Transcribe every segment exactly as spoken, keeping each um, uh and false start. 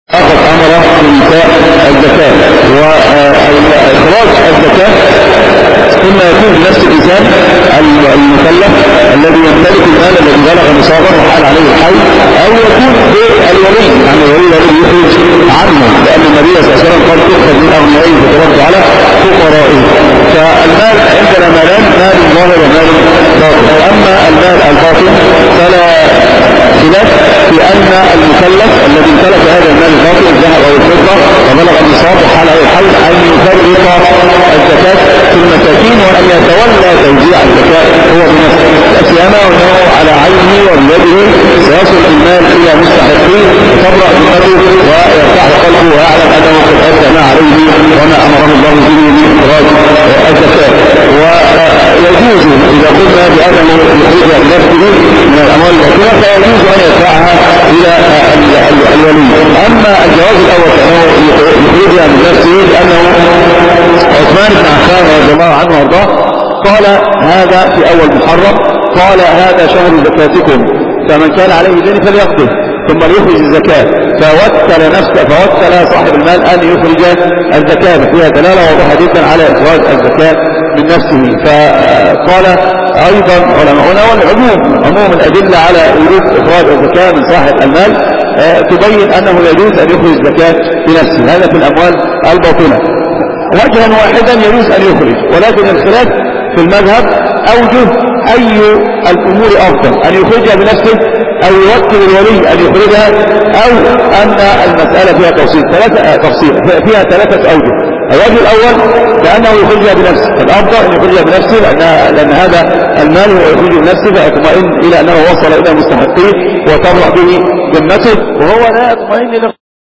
أخذ أمر إيتاء الزكاة، وإخراج الزكاة إما يكون بنفس الإنسان المكلف الذي يمتلك المال الذي بلغ نصابا وحال عليه الحول، أو يكون بالولي، يعني الولي الذي يخرج عنه، لأن النبي صلى الله عليه وسلم قال تؤخذ من أغنيائهم فترد على فقرائهم. فالمال عندنا مالان، مال ظاهر ومال باطن. أما المال الباطن فلا خلاف في أن المكلف الذي امتلك هذا المال الباطن الذهب أو الفضة وبلغ النصاب وحال عليه الحول أن يفرق الزكاة في المساكين، وأن يتولى توزيع الزكاة هو بنفسه، لا سيما وأنه على عينه وبيده سيصل المال إلى مستحقيه وتبرأ ذمته ويرتاح قلبه ويعلم أنه قد أدى ما عليه وما أمره الله به من إخراج الزكاة. ويجوز إذا قلنا بأنه يخرجها بنفسه من الأموال الباطنة فيجوز أن يدفعها إلى الولي. أما الجواز الأول فأنه يخرجها من نفسه، لأنه عثمان بن عفان رضي الله عنه وارضاه قال هذا في أول محرم، قال هذا شهر زكاتكم فمن كان عليه دين فليقضه ثم ليخرج الزكاة، فوكل نفسه فوكل صاحب المال أن يخرج الزكاة، فيها دلالة واضحة جدا على إخراج الزكاة من نفسه. فقال أيضا علماؤنا والعموم عموم الأدلة على وجوب إخراج الزكاة من صاحب المال تبين أنه يجوز أن يخرج الزكاة بنفسه، هذا في الأموال الباطنة. وجها واحدا يجوز أن يخرج، ولكن الخلاف في المذهب أوجه أي الأمور أفضل، أن يخرجها بنفسه أو يوكل الولي أن يخرجها، أو أن المسألة فيها تفصيل ثلاثة تفصيل فيها ثلاثة أوجه. الوجه الأول بأنه يخرجها بنفسه، الأفضل أن يخرجها بنفسه لأن, لأن هذا المال هو يخرجه بنفسه فيطمئن إلى أنه وصل إلى مستحقيه وتبرأ به ذمته، وهو لا يطمئن إلى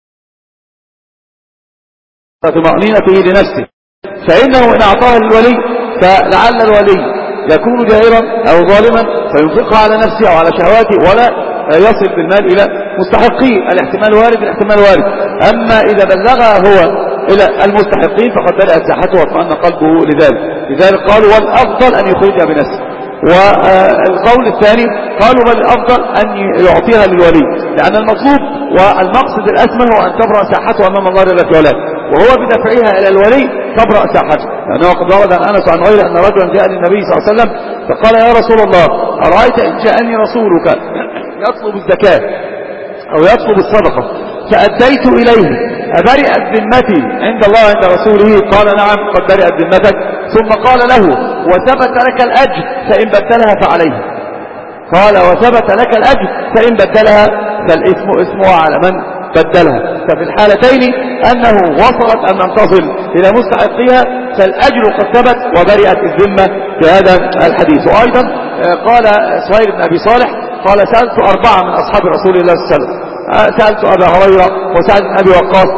طمأنينته لنفسه، فإنه إن أعطاه للولي فلعل الولي يكون جائرا أو ظالما فينفقها على نفسه أو على شهواته ولا يصل بالمال إلى مستحقيه. الاحتمال وارد، الاحتمال وارد. أما إذا بلغها هو إلى المستحقين فقد بدأت ساحته واطمأن قلبه لذلك، لذلك قالوا والأفضل أن يخرجها بنفسه. والقول الثاني قالوا بل الأفضل أن يعطيها للولي، لأن المطلوب والمقصد الأسمى هو أن تبرأ ساحته أمام الله جل وعلا، وهو بدفعها إلى الولي تبرأ ساحته، لأنه قد ورد عن أنس عن غيره أن رجلا جاء للنبي صلى الله عليه وسلم فقال يا رسول الله أرأيت إن جاءني رسولك يطلب الزكاة أو يطلب الصدقة فأديت إليه أبرئت ذمتي عند الله عند رسوله؟ قال نعم قد برئت ذمتك. ثم قال له وثبت لك الأجر فإن بدلها فعليه. قال وثبت لك الأجر فإن بدلها فالإثم اسمها على من بدلها. ففي الحالتين أنه وصلت أن تصل إلى مستحقيها فالأجر قد ثبت وبرئت الذمة في هذا الحديث. وأيضا قال سهيل بن أبي صالح قال سألت أربعة من أصحاب رسول الله صلى الله عليه وسلم، سألت أبا هريرة وسعد بن أبي وقاص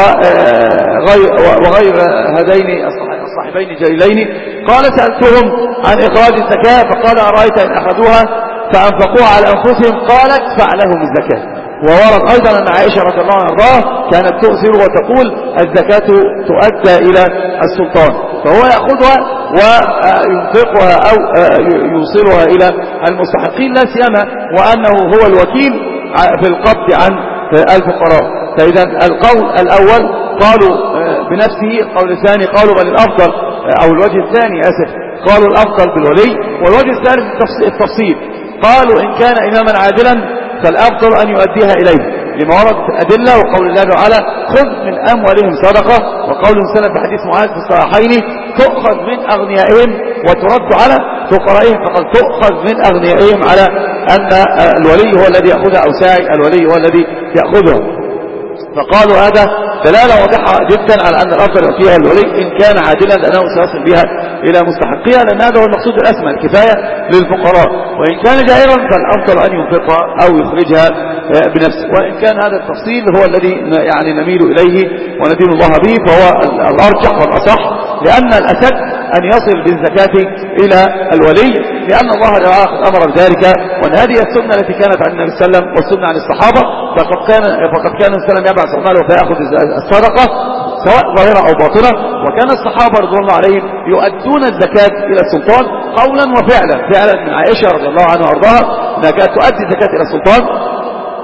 وغير, وغير هذين الصاحبين الجليلين، قال سألتهم عن إخراج الزكاة فقال أرأيت إن أخذوها فأنفقوها على أنفسهم قالت فعلهم الزكاة. وورد أيضا أن عائشة رضي الله عنها كانت تؤثر وتقول الزكاة تؤدى إلى السلطان، فهو يأخذها وينفقها أو يوصلها إلى المستحقين، لا سيما وأنه هو الوكيل في القبض عن الفقراء. فإذا القول الأول قالوا بنفسه، القول الثاني قالوا بل الأفضل أو الوجه الثاني أسف قالوا الأفضل بالولي، والوجه الثالث التفصيل قالوا إن كان إماما عادلا فالأفضل أن يؤديها إليه لما ورد في الأدلة، وقول الله تعالى خذ من أموالهم صدقة، وقول سلف في حديث معاذ في الصحيحين تؤخذ من أغنيائهم وترد على فقرائهم، فقد تؤخذ من أغنيائهم على أن الولي هو الذي يأخذها أو ساعي الولي هو الذي يأخذها. فقالوا هذا دلالة واضحة جدا على أن الأفضل يعطيها الولي إن كان عادلا لأنه سيصل بها إلى مستحقها، لأن هذا هو المقصود الأسمى الكفاية للفقراء. وإن كان جائرا فالأفضل أن ينفقها أو يخرجها بنفسه. وإن كان هذا التفصيل هو الذي يعني نميل إليه وندين الله به فهو الأرجح والأصح، لأن الأسد أن يصل بالزكاة إلى الولي، لأن الله أمر بذلك، وأن هذه السنة التي كانت عن النبي صلى الله عليه وسلم والسنة عن الصحابة. فقد كان فقد كان النبي صلى الله عليه وسلم يبعث عماله فيأخذ الصدقة سواء ظاهرة أو باطنة، وكان الصحابة رضوان الله عليهم يؤدون الزكاة إلى السلطان قولا وفعلا. فعلا من عائشة رضي الله عنها وارضاها أنها كانت تؤدي الزكاة إلى السلطان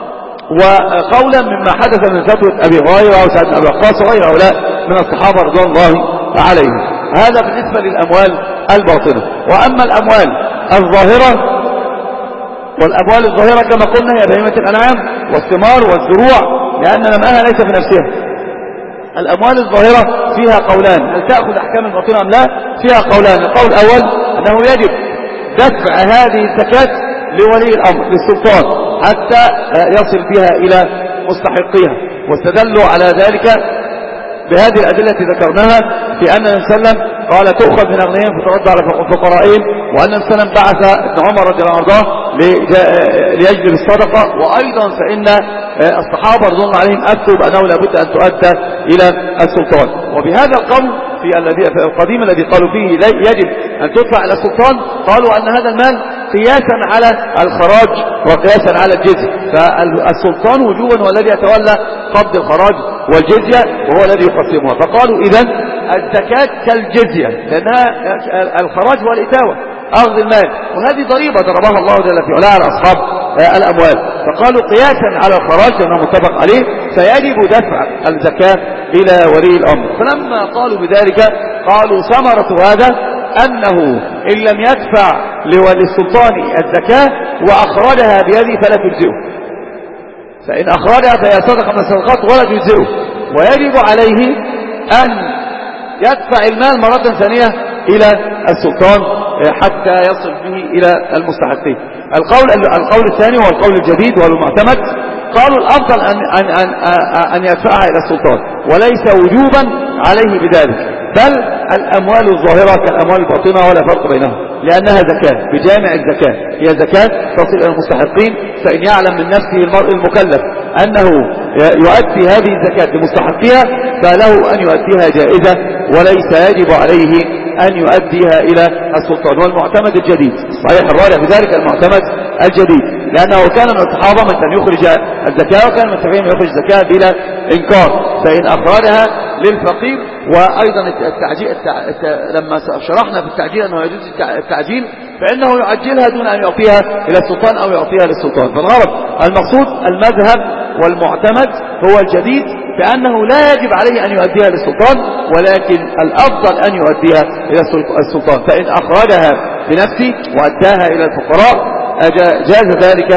وقولا مما حدث من فتوى أبي هريرة وسعد بن أبي وقاص وغير هؤلاء من الصحابة رضوان الله عليهم. هذا بالنسبة للأموال الباطنة. وأما الأموال الظاهرة، والأموال الظاهرة كما قلنا هي بهيمة الأنعام والثمار والزروع، لأن نماها ليس في نفسها. الأموال الظاهرة فيها قولان، هل تأخذ أحكام الباطنة أم لا؟ فيها قولان. القول الأول أنه يجب دفع هذه الزكاة لولي الأمر للسلطان حتى يصل بها إلى مستحقيها، واستدلوا على ذلك بهذه الأدلة التي ذكرناها في أن النبي صلى الله عليه وسلم قال تؤخذ من أغنيائهم فترد على فقرائهم، وأن النبي صلى الله عليه وسلم بعث ابن عمر رضي الله عنه ليجلب الصدقة. وأيضا فإن الصحابة رضي الله عليهم أفتوا بأنه لابد أن تؤدى إلى السلطان. وبهذا القول في الذي في القديم الذي قالوا فيه يجب أن تدفع إلى السلطان، قالوا أن هذا المال قياسا على الخراج وقياسا على الجزية، فالسلطان وجوبا هو الذي يتولى قبض الخراج والجزية وهو الذي يقسمها. فقالوا إذن الزكاة كالجزية، لأنها الخراج هو الإتاوة أخذ المال، وهذه ضريبة ضربها الله جل في علاه على أصحاب الأموال. فقالوا قياسا على الخراج لأنه متفق عليه فيجب دفع الزكاة إلى ولي الأمر. فلما قالوا بذلك قالوا ثمرة هذا أنه إن لم يدفع للسلطان الزكاة وأخرجها بيده فلا تجزئه، فإن أخرجها فهي صدقة من الصدقات ولا تجزئه، ويجب عليه أن يدفع المال مرة ثانية إلى السلطان حتى يصل به إلى المستحقين. القول القول الثاني هو القول الجديد والمعتمد، قالوا الأفضل أن أن أن أن يدفعها إلى السلطان وليس وجوبا عليه بذلك، بل الأموال الظاهرة كالأموال الباطنة ولا فرق بينها، لأنها زكاة بجامع الزكاة، هي زكاة تصل إلى المستحقين. فإن يعلم من نفسه المرء المكلف أنه يؤدي هذه الزكاة لمستحقيها فله أن يؤديها جائزة وليس يجب عليه أن يؤديها إلى السلطان. والمعتمد الجديد صحيح الراجع في ذلك المعتمد الجديد، لأنه كان من الصحابة من كان يخرج الزكاة وكان من التابعين يخرج الزكاة بلا إنكار، فإن أخرجها للفقير. وأيضا التعجيل التع... لما شرحنا في التعجيل أنه يجوز التعجيل فإنه يعجلها دون أن يعطيها إلى السلطان أو يعطيها للسلطان. فالغرض المقصود المذهب والمعتمد هو الجديد بأنه لا يجب عليه أن يؤديها للسلطان، ولكن الأفضل أن يؤديها إلى السلطان. فإن أخرجها بنفسه وأداها إلى الفقراء جاز ذلك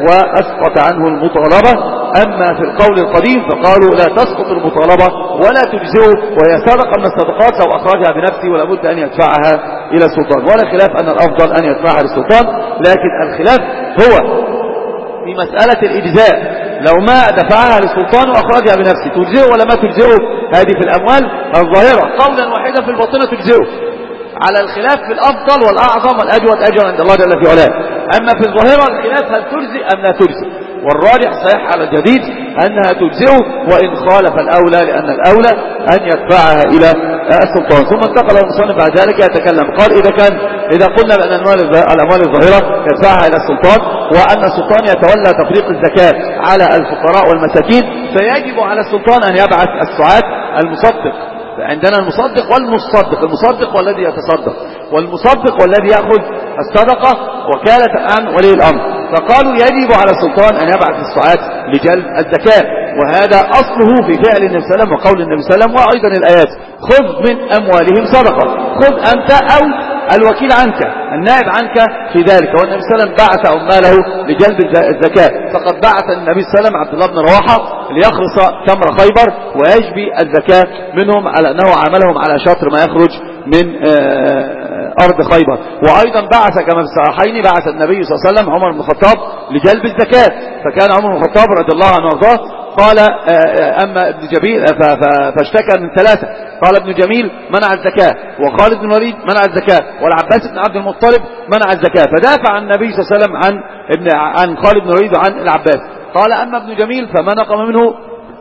وأسقط عنه المطالبة. أما في القول القديم فقالوا لا تسقط المطالبة ولا تجزئه، وهي صدقة من الصدقات لو أخرجها بنفسه ولا بد أن يدفعها إلى السلطان، ولا خلاف أن الأفضل أن يدفعها للسلطان. لكن الخلاف هو في مسألة الإجزاء، لو ما دفعها للسلطان وأخرجها بنفسه تجزئه ولا ما تجزئه. هذه في الأموال الظاهرة قولا واحدا في الباطنة تجزئه، على الخلاف في الأفضل والأعظم والأجود أجرا عند الله جل في علاه. أما في الظاهرة الخلاف هل تجزئ أم لا تجزئ، والراجح صحيح على الجديد أنها تجزئه وإن خالف الأولى، لأن الأولى أن يدفعها إلى السلطان. ثم انتقل المصنف بعد ذلك يتكلم قال إذا كان إذا قلنا بأن الأموال الظاهرة يدفعها إلى السلطان وأن السلطان يتولى تفريق الزكاة على الفقراء والمساكين، فيجب على السلطان أن يبعث السعاة المصدق. عندنا المصدق والمصدق، المصدق والذي يتصدق، والمصدق والذي يأخذ الصدقة وكالة عن ولي الأمر. فقالوا يجب على السلطان أن يبعث السعاة لجلب الزكاة، وهذا أصله في فعل النبي صلى الله عليه وسلم وقول النبي صلى الله عليه وسلم، وأيضا الآيات خذ من أموالهم صدقة، خذ أنت أو الوكيل عنك النائب عنك في ذلك. والنبي صلى الله عليه وسلم بعث عماله لجلب الزكاة، فقد بعث النبي صلى الله عليه وسلم عبد الله بن رواحة ليخلص تمر خيبر ويجبي الزكاة منهم، على أنه عاملهم على شطر ما يخرج من أرض خيبر. وأيضا بعث كما في الصحيحين بعث النبي صلى الله عليه وسلم عمر بن الخطاب لجلب الزكاة، فكان عمر بن الخطاب رضي الله عنه وارضاه قال أما ابن جميل فاشتكى من ثلاثة، قال ابن جميل منع الزكاة، وخالد بن الوليد منع الزكاة، والعباس بن عبد المطلب منع الزكاة، فدافع النبي صلى الله عليه وسلم عن ابن عن خالد بن الوليد وعن العباس. قال أما ابن جميل فما نقم منه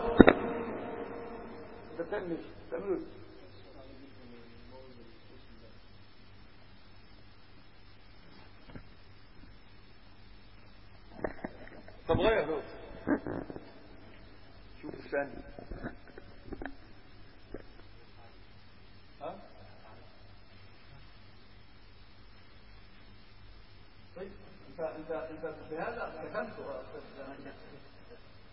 طب غير شوف الثاني ها طيب انت انت انت بهذا كتمت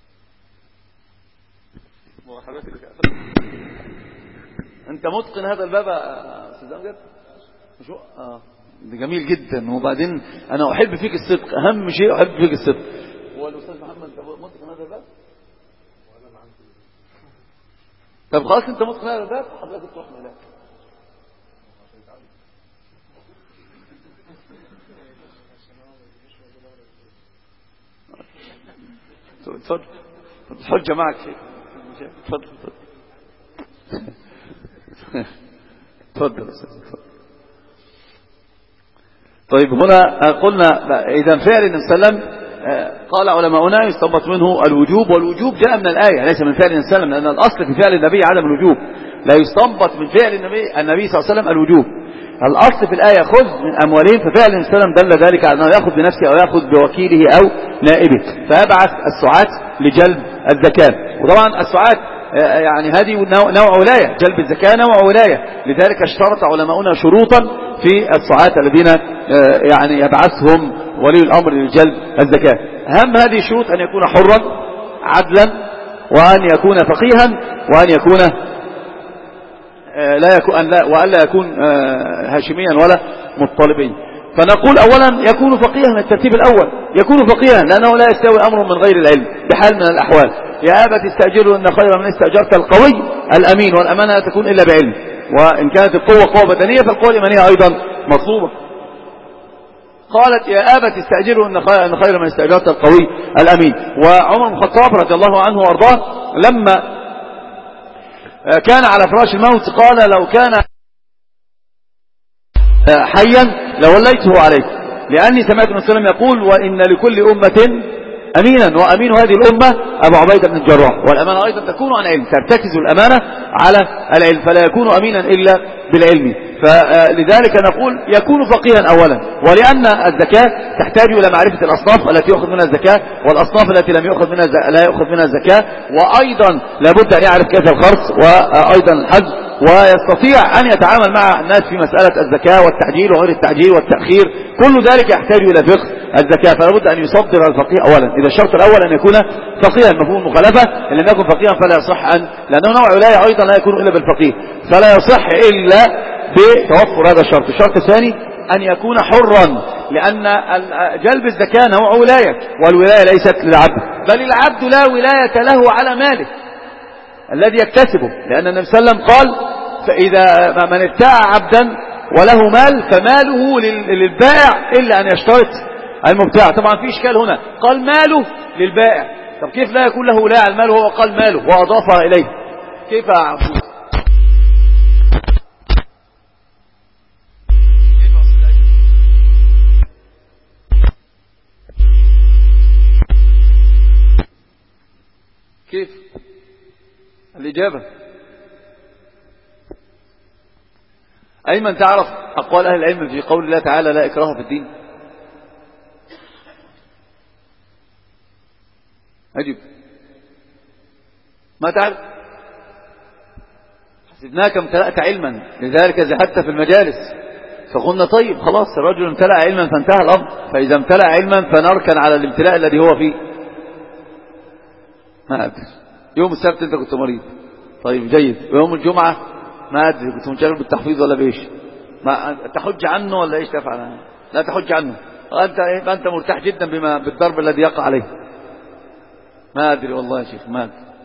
انت متقن هذا الباب يا استاذ امجد؟ شو اه ده جميل جدا. وبعدين انا احب فيك الصدق، اهم شيء احب فيك الصدق. هو الاستاذ محمد انت متقن هذا الباب؟ طب خلاص انت متقن هذا الباب، حضرتك تروح هناك. اتفضل الحجه معك شيء. اتفضل اتفضل اتفضل اتفضل. طيب هنا قلنا اذا فعل النبي صلى الله عليه وسلم قال علماؤنا يستنبط منه الوجوب، والوجوب جاء من الآية ليس من فعل النبي صلى الله عليه وسلم، لأن الأصل في فعل النبي عدم الوجوب. لا يستنبط من فعل النبي النبي صلى الله عليه وسلم الوجوب. الأصل في الآية خذ من أموالهم، ففعل النبي صلى الله عليه وسلم دل ذلك على أنه يأخذ بنفسه أو يأخذ بوكيله أو نائبه، فيبعث السعاة لجلب الزكاة. وطبعا السعاة يعني هذه نوع ولاية، جلب الزكاة نوع ولاية، لذلك اشترط علماؤنا شروطا في السعاة الذين يعني يبعثهم ولي الأمر لجلب الزكاة. أهم هذه الشروط أن يكون حرا عدلا، وأن يكون فقيها، وأن يكون لا يكون لا وألا يكون هاشميا ولا مطلبيا. فنقول أولا يكون فقيها، الترتيب الأول يكون فقيها، لأنه لا يستوي أمر من غير العلم بحال من الأحوال. يا أبت استأجروا إن خير من استأجرت القوي الأمين، والأمانة لا تكون إلا بعلم، وإن كانت القوة قوة بدنية فالقوة الإيمانية أيضا مطلوبة. قالت يا أبت استأجروا إن خير من استأجرت القوي الأمين. وعمر بن الخطاب رضي الله عنه وأرضاه لما كان على فراش الموت قال لو كان حيا لوليته عليك، لأني سمعت النبي صلى الله عليه وسلم يقول وإن لكل أمة أمينا، وأمين هذه الأمة أبو عبيدة بن الجراح. والأمانة أيضا تكون عن علم، ترتكز الأمانة على العلم، فلا يكون أمينا إلا بالعلم. فلذلك نقول يكون فقيها أولا، ولأن الزكاة تحتاج إلى معرفة الأصناف التي يأخذ منها الزكاة، والأصناف التي لم يأخذ منها لا يأخذ منها الزكاة، وأيضا لابد أن يعرف كيف الخرص وأيضا الحج، ويستطيع أن يتعامل مع الناس في مسألة الزكاة والتعجيل وغير التعجيل والتأخير. كل ذلك يحتاج إلى فقه الزكاة، فلا بد أن يصدر الفقيه أولا. إذا الشرط الأول أن يكون فقيها، مفهوم المخالفة، إن لم يكن فقيها فلا يصح أن، لأنه نوع ولاية أيضا لا يكون إلا بالفقيه، فلا يصح إلا بتوفر هذا الشرط. الشرط الثاني أن يكون حرا، لأن جلب الزكاة نوع ولاية، والولاية ليست للعبد، بل العبد لا ولاية له على ماله الذي يكتسبه، لأن النبي صلى الله عليه وسلم قال فإذا من ابتاع عبدا وله مال فماله للبائع إلا أن يشترط المبتاع. طبعا في إشكال هنا، قال ماله للبائع، طب كيف لا يكون له ولاية على المال وهو قال ماله وأضافها إليه؟ كيف أعفو؟ كيف الإجابة؟ أيمن تعرف أقوال أهل العلم في قول الله تعالى لا إكراه في الدين؟ أجب. ما تعرف؟ حسبناك امتلأت علما لذلك زهدت في المجالس، فقلنا طيب خلاص الرجل امتلأ علما فانتهى الأمر، فإذا امتلأ علما فنركن على الامتلاء الذي هو فيه. ما أدري. يوم السبت أنت كنت مريض، طيب جيد. ويوم الجمعة ما أدري كنت منشغل بالتحفيظ ولا بإيش؟ ما تحج عنه ولا إيش تفعل؟ لا تحج عنه، أنت أنت مرتاح جدا بما بالضرب الذي يقع عليه. ما أدري والله يا شيخ، ما أدري.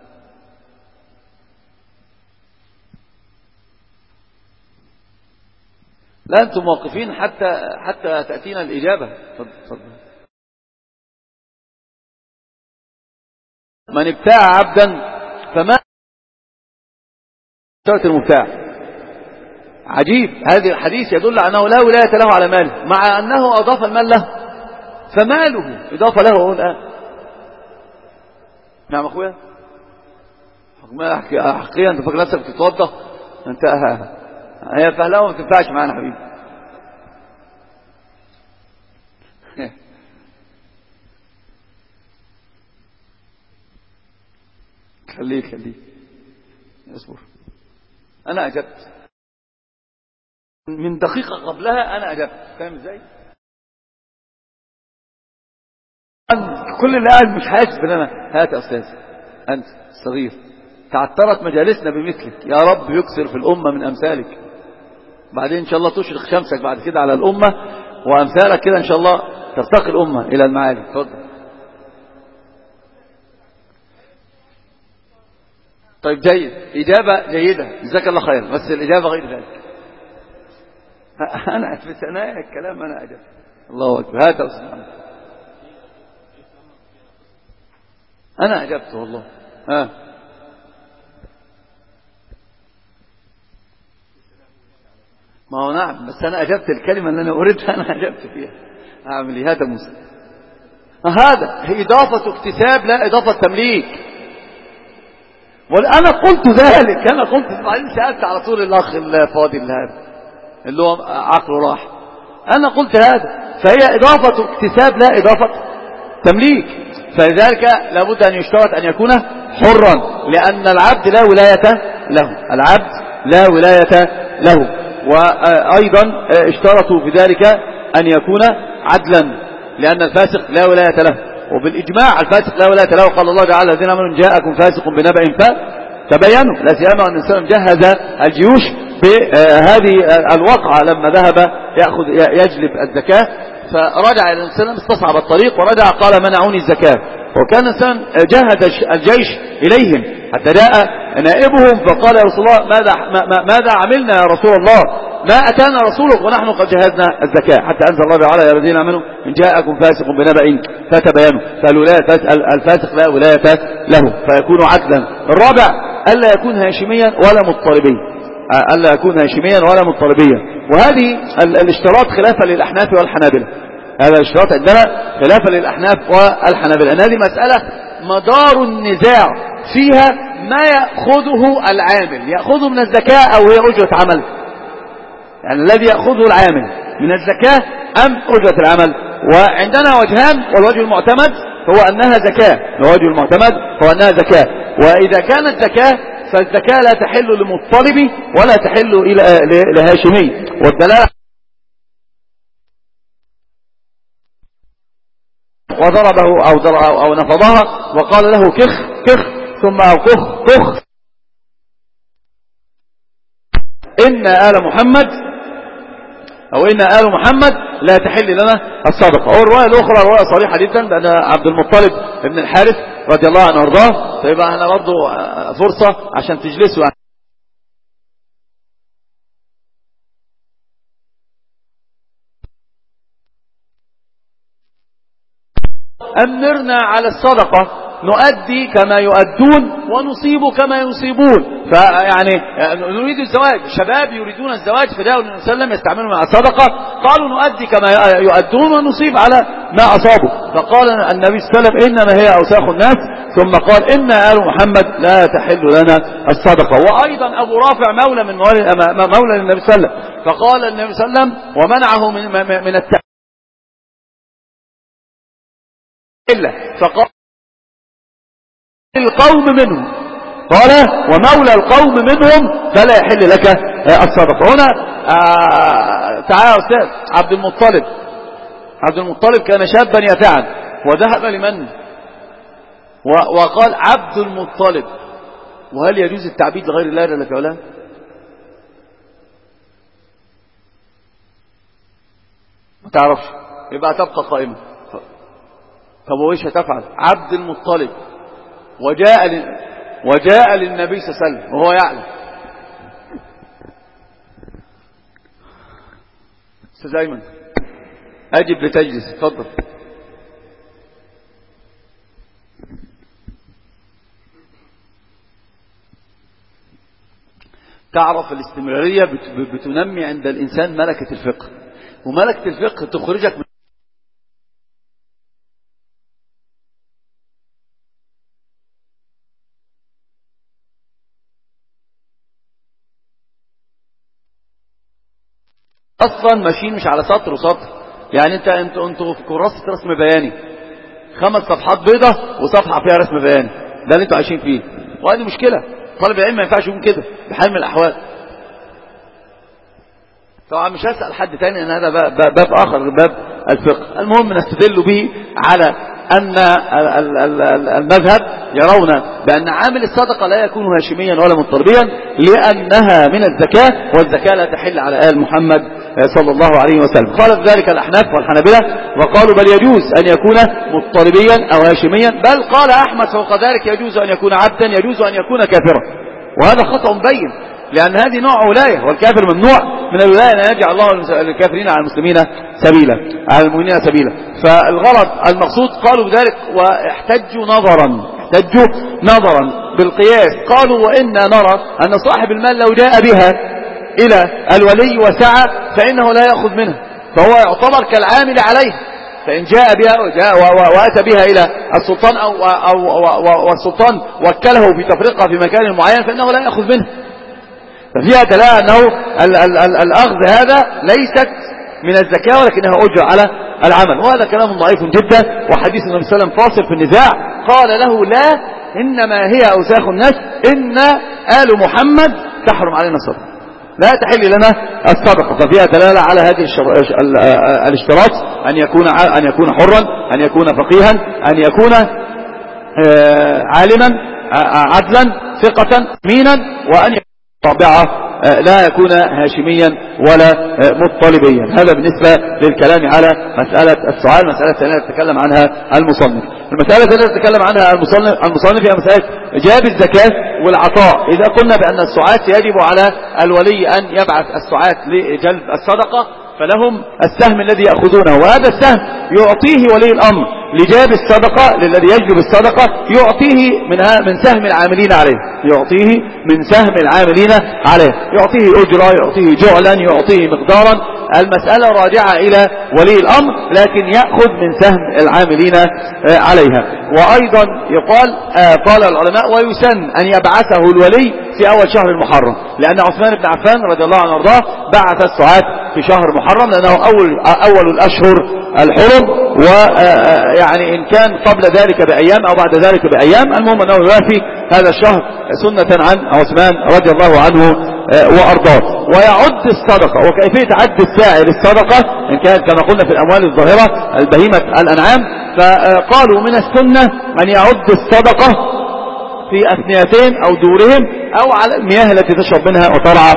لا أنتم موقفين حتى حتى تأتينا الإجابة. تفضل. من ابتاع عبدا فما اشترط المبتاع. عجيب، هذا الحديث يدل على أنه لا ولاية له على ماله، مع أنه أضاف المال له، فماله إضافة له الآن. نعم أخويا، حقيقة أنت فاكر نفسك بتتوضى؟ أنت هي فهلاوة ما تنفعش معانا حبيبي. خليك خليك اصبر. أنا أجبت من دقيقة قبلها، أنا أجبت، فاهم إزاي؟ كل اللي قاعد مش حاسس بأن أنا هات يا أستاذ أنت الصغير تعترت مجالسنا بمثلك، يا رب يكثر في الأمة من أمثالك. بعدين إن شاء الله تشرق شمسك بعد كده على الأمة، وأمثالك كده إن شاء الله ترتقي الأمة إلى المعالي. تفضل. طيب جيد، إجابة جيدة، جزاك الله خير، بس الإجابة غير ذلك. أنا في ثنايا الكلام أنا أجب. الله أكبر. هذا يا أستاذ محمد. أنا أجبت والله. ها ما هو نعم، بس أنا أجبت الكلمة اللي أنا أريدها، أنا أجبت فيها. أعمل إيه؟ هذا موسى. هذا هي إضافة اكتساب لا إضافة تمليك. وأنا قلت ذلك، أنا قلت، بعدين سألت على طول الأخ الفاضل هذا اللي هو عقله راح. أنا قلت هذا، فهي إضافة اكتساب لا إضافة تمليك، فلذلك لابد أن يشترط أن يكون حرا، لأن العبد لا ولاية له، العبد لا ولاية له. وأيضا اشترطوا في ذلك أن يكون عدلا، لأن الفاسق لا ولاية له، وبالإجماع الفاسق لا ولاية له. قال الله تعالى: الذين آمنوا جاءكم فاسق بنبأ فتبينوا. لا سيما أن الإنسان جهز الجيوش بهذه الوقعة لما ذهب يأخذ يجلب الزكاة، فرجع إلى الإنسان استصعب الطريق ورجع قال: منعوني الزكاة. وكان الإنسان جهز الجيش إليهم حتى جاء نائبهم فقال: يا رسول الله ماذا, ماذا عملنا يا رسول الله؟ ما أتانا رسولك ونحن قد جهزنا الزكاة، حتى أنزل الله تعالى: يا الذين آمنوا إن جاءكم فاسق بنبأ فتبينوا. فالفاسق لا ولاية له، فيكون عدلا. الرابع ألا يكون هاشميا ولا مضطربيا، ألا يكون هاشميا ولا مضطربيا. وهذه الاشتراط خلافا للأحناف والحنابلة، هذا الاشتراط عندنا خلافا للأحناف والحنابلة، أن هذه مسألة مدار النزاع فيها ما يأخذه العامل، يأخذه من الزكاة أو هي أجرة عمل، يعني الذي يأخذه العامل من الزكاة أم أجرة العمل. وعندنا وجهان، والوجه المعتمد هو أنها زكاة، الوجه المعتمد هو أنها زكاة. وإذا كانت زكاة فالزكاة لا تحل لمطلب ولا تحل لهاشمي. والدلالة وضربه أو, أو نفضها وقال له: كخ كخ، ثم أو كخ كخ، إن آل محمد أو إن آل محمد لا تحل لنا الصدقة. والرواية الأخرى رواية صريحة جدا، بأن عبد المطلب ابن الحارث رضي الله عنه وارضاه. فيبقى احنا برضه فرصة عشان تجلسوا يعني. أمرنا على الصدقة نؤدي كما يؤدون ونصيب كما يصيبون. فيعني نريد الزواج، شباب يريدون الزواج فجاءوا النبي صلى الله عليه وسلم يستعملون على الصدقة، قالوا نؤدي كما يؤدون ونصيب على ما أصابوا. فقال النبي صلى الله عليه وسلم: إنما هي أوساخ الناس. ثم قال: إن آل محمد لا تحل لنا الصدقة. وأيضا أبو رافع مولى من مولى النبي صلى الله عليه وسلم، فقال النبي صلى الله عليه وسلم ومنعه من من التحليل، فقال القوم منهم، قال: ومولى القوم منهم فلا يحل لك الصدقة. هنا تعالى يا أستاذ، عبد المطلب عبد المطلب كان شابا يتعن وذهب لمن وقال عبد المطلب. وهل يجوز التعبيد لغير الله جل في علاه؟ ما تعرفش، يبقى تبقى قائمة. طب وإيش هتفعل؟ عبد المطلب وجاء ل... وجاء للنبي صلى الله عليه وسلم وهو يعلم. أستاذ أيمن أجب لتجلس، اتفضل. تعرف الاستمرارية بتنمي عند الإنسان ملكة الفقه، وملكة الفقه تخرجك من اصلا ماشيين مش على سطر وسطر. يعني انت انتوا انتوا في كراسه رسم بياني خمس صفحات بيضة وصفحه فيها رسم بياني، ده اللي انتوا عايشين فيه. وهذه مشكله، طالب العلم ما ينفعش يكون كده بحال من الاحوال. طبعا مش هسال حد تاني ان هذا باب, باب اخر، باب الفقه. المهم نستدل به على أن المذهب يرون بأن عامل الصدقة لا يكون هاشميا ولا مضطربيا لأنها من الزكاة، والزكاة لا تحل على آل محمد صلى الله عليه وسلم. قال ذلك الأحناف والحنابلة وقالوا بل يجوز أن يكون مضطربيا أو هاشميا، بل قال أحمد فوق ذلك يجوز أن يكون عبدا، يجوز أن يكون كافرا، وهذا خطأ بين، لأن هذه نوع ولاية، والكافر ممنوع من الولاية أن يجعل الله الكافرين على المسلمين سبيلا، على المؤمنين سبيلا. فالغرض المقصود قالوا بذلك واحتجوا نظرا احتجوا نظرا بالقياس، قالوا وإنا نرى أن صاحب المال لو جاء بها إلى الولي وسعى فإنه لا يأخذ منها، فهو يعتبر كالعامل عليه، فإن جاء بها جاء وأتى بها إلى السلطان أو, أو, أو والسلطان وكله في تفريقها في مكان معين فإنه لا يأخذ منها. ففيها دلالة أنه ال ال ال الأخذ هذا ليست من الزكاة ولكنها أجر على العمل، وهذا كلام ضعيف جدا. وحديث النبي صلى الله عليه وسلم فاصل في النزاع، قال له لا إنما هي أوساخ الناس، إن آل محمد تحرم علينا الصدقة، لا تحل لنا الصدقة. ففيها دلالة على هذه الاشتراط، أن يكون أن يكون حرا، أن يكون فقيها، أن يكون عالما عدلا ثقة أمينا، وأن يكون طابعة لا يكون هاشميا ولا مطلبيا. هذا بالنسبة للكلام على مسألة السؤال. مسألة ثانية تتكلم عنها المصنف. المسألة الثانية تتكلم عنها المصنف المصنف هي مسألة جاب الزكاة والعطاء. إذا قلنا بأن السعاة يجب على الولي أن يبعث السعاة لجلب الصدقة فلهم السهم الذي يأخذونه، وهذا السهم يعطيه ولي الأمر لجاب الصدقة، للذي يجلب الصدقة يعطيه منها من سهم العاملين عليه، يعطيه من سهم العاملين عليه، يعطيه أجرة، يعطيه جعلا، يعطيه مقدارا. المسألة راجعة إلى ولي الأمر، لكن يأخذ من سهم العاملين عليها. وأيضا يقال قال العلماء ويسن أن يبعثه الولي في أول شهر المحرم، لأن عثمان بن عفان رضي الله عنه وارضاه بعث السعاة في شهر محرم لأنه أول, أول الأشهر الحرم، ويعني إن كان قبل ذلك بأيام أو بعد ذلك بأيام، المهم أنه يوافي هذا الشهر سنة عن عثمان رضي الله عنه وأرضاه. ويعد الصدقة، وكيفية عد الساعي للصدقة إن كانت كما قلنا في الأموال الظاهرة البهيمة الأنعام، فقالوا من السنة أن يعد الصدقة في أثنيتين أو دورهم أو على المياه التي تشرب منها وترعى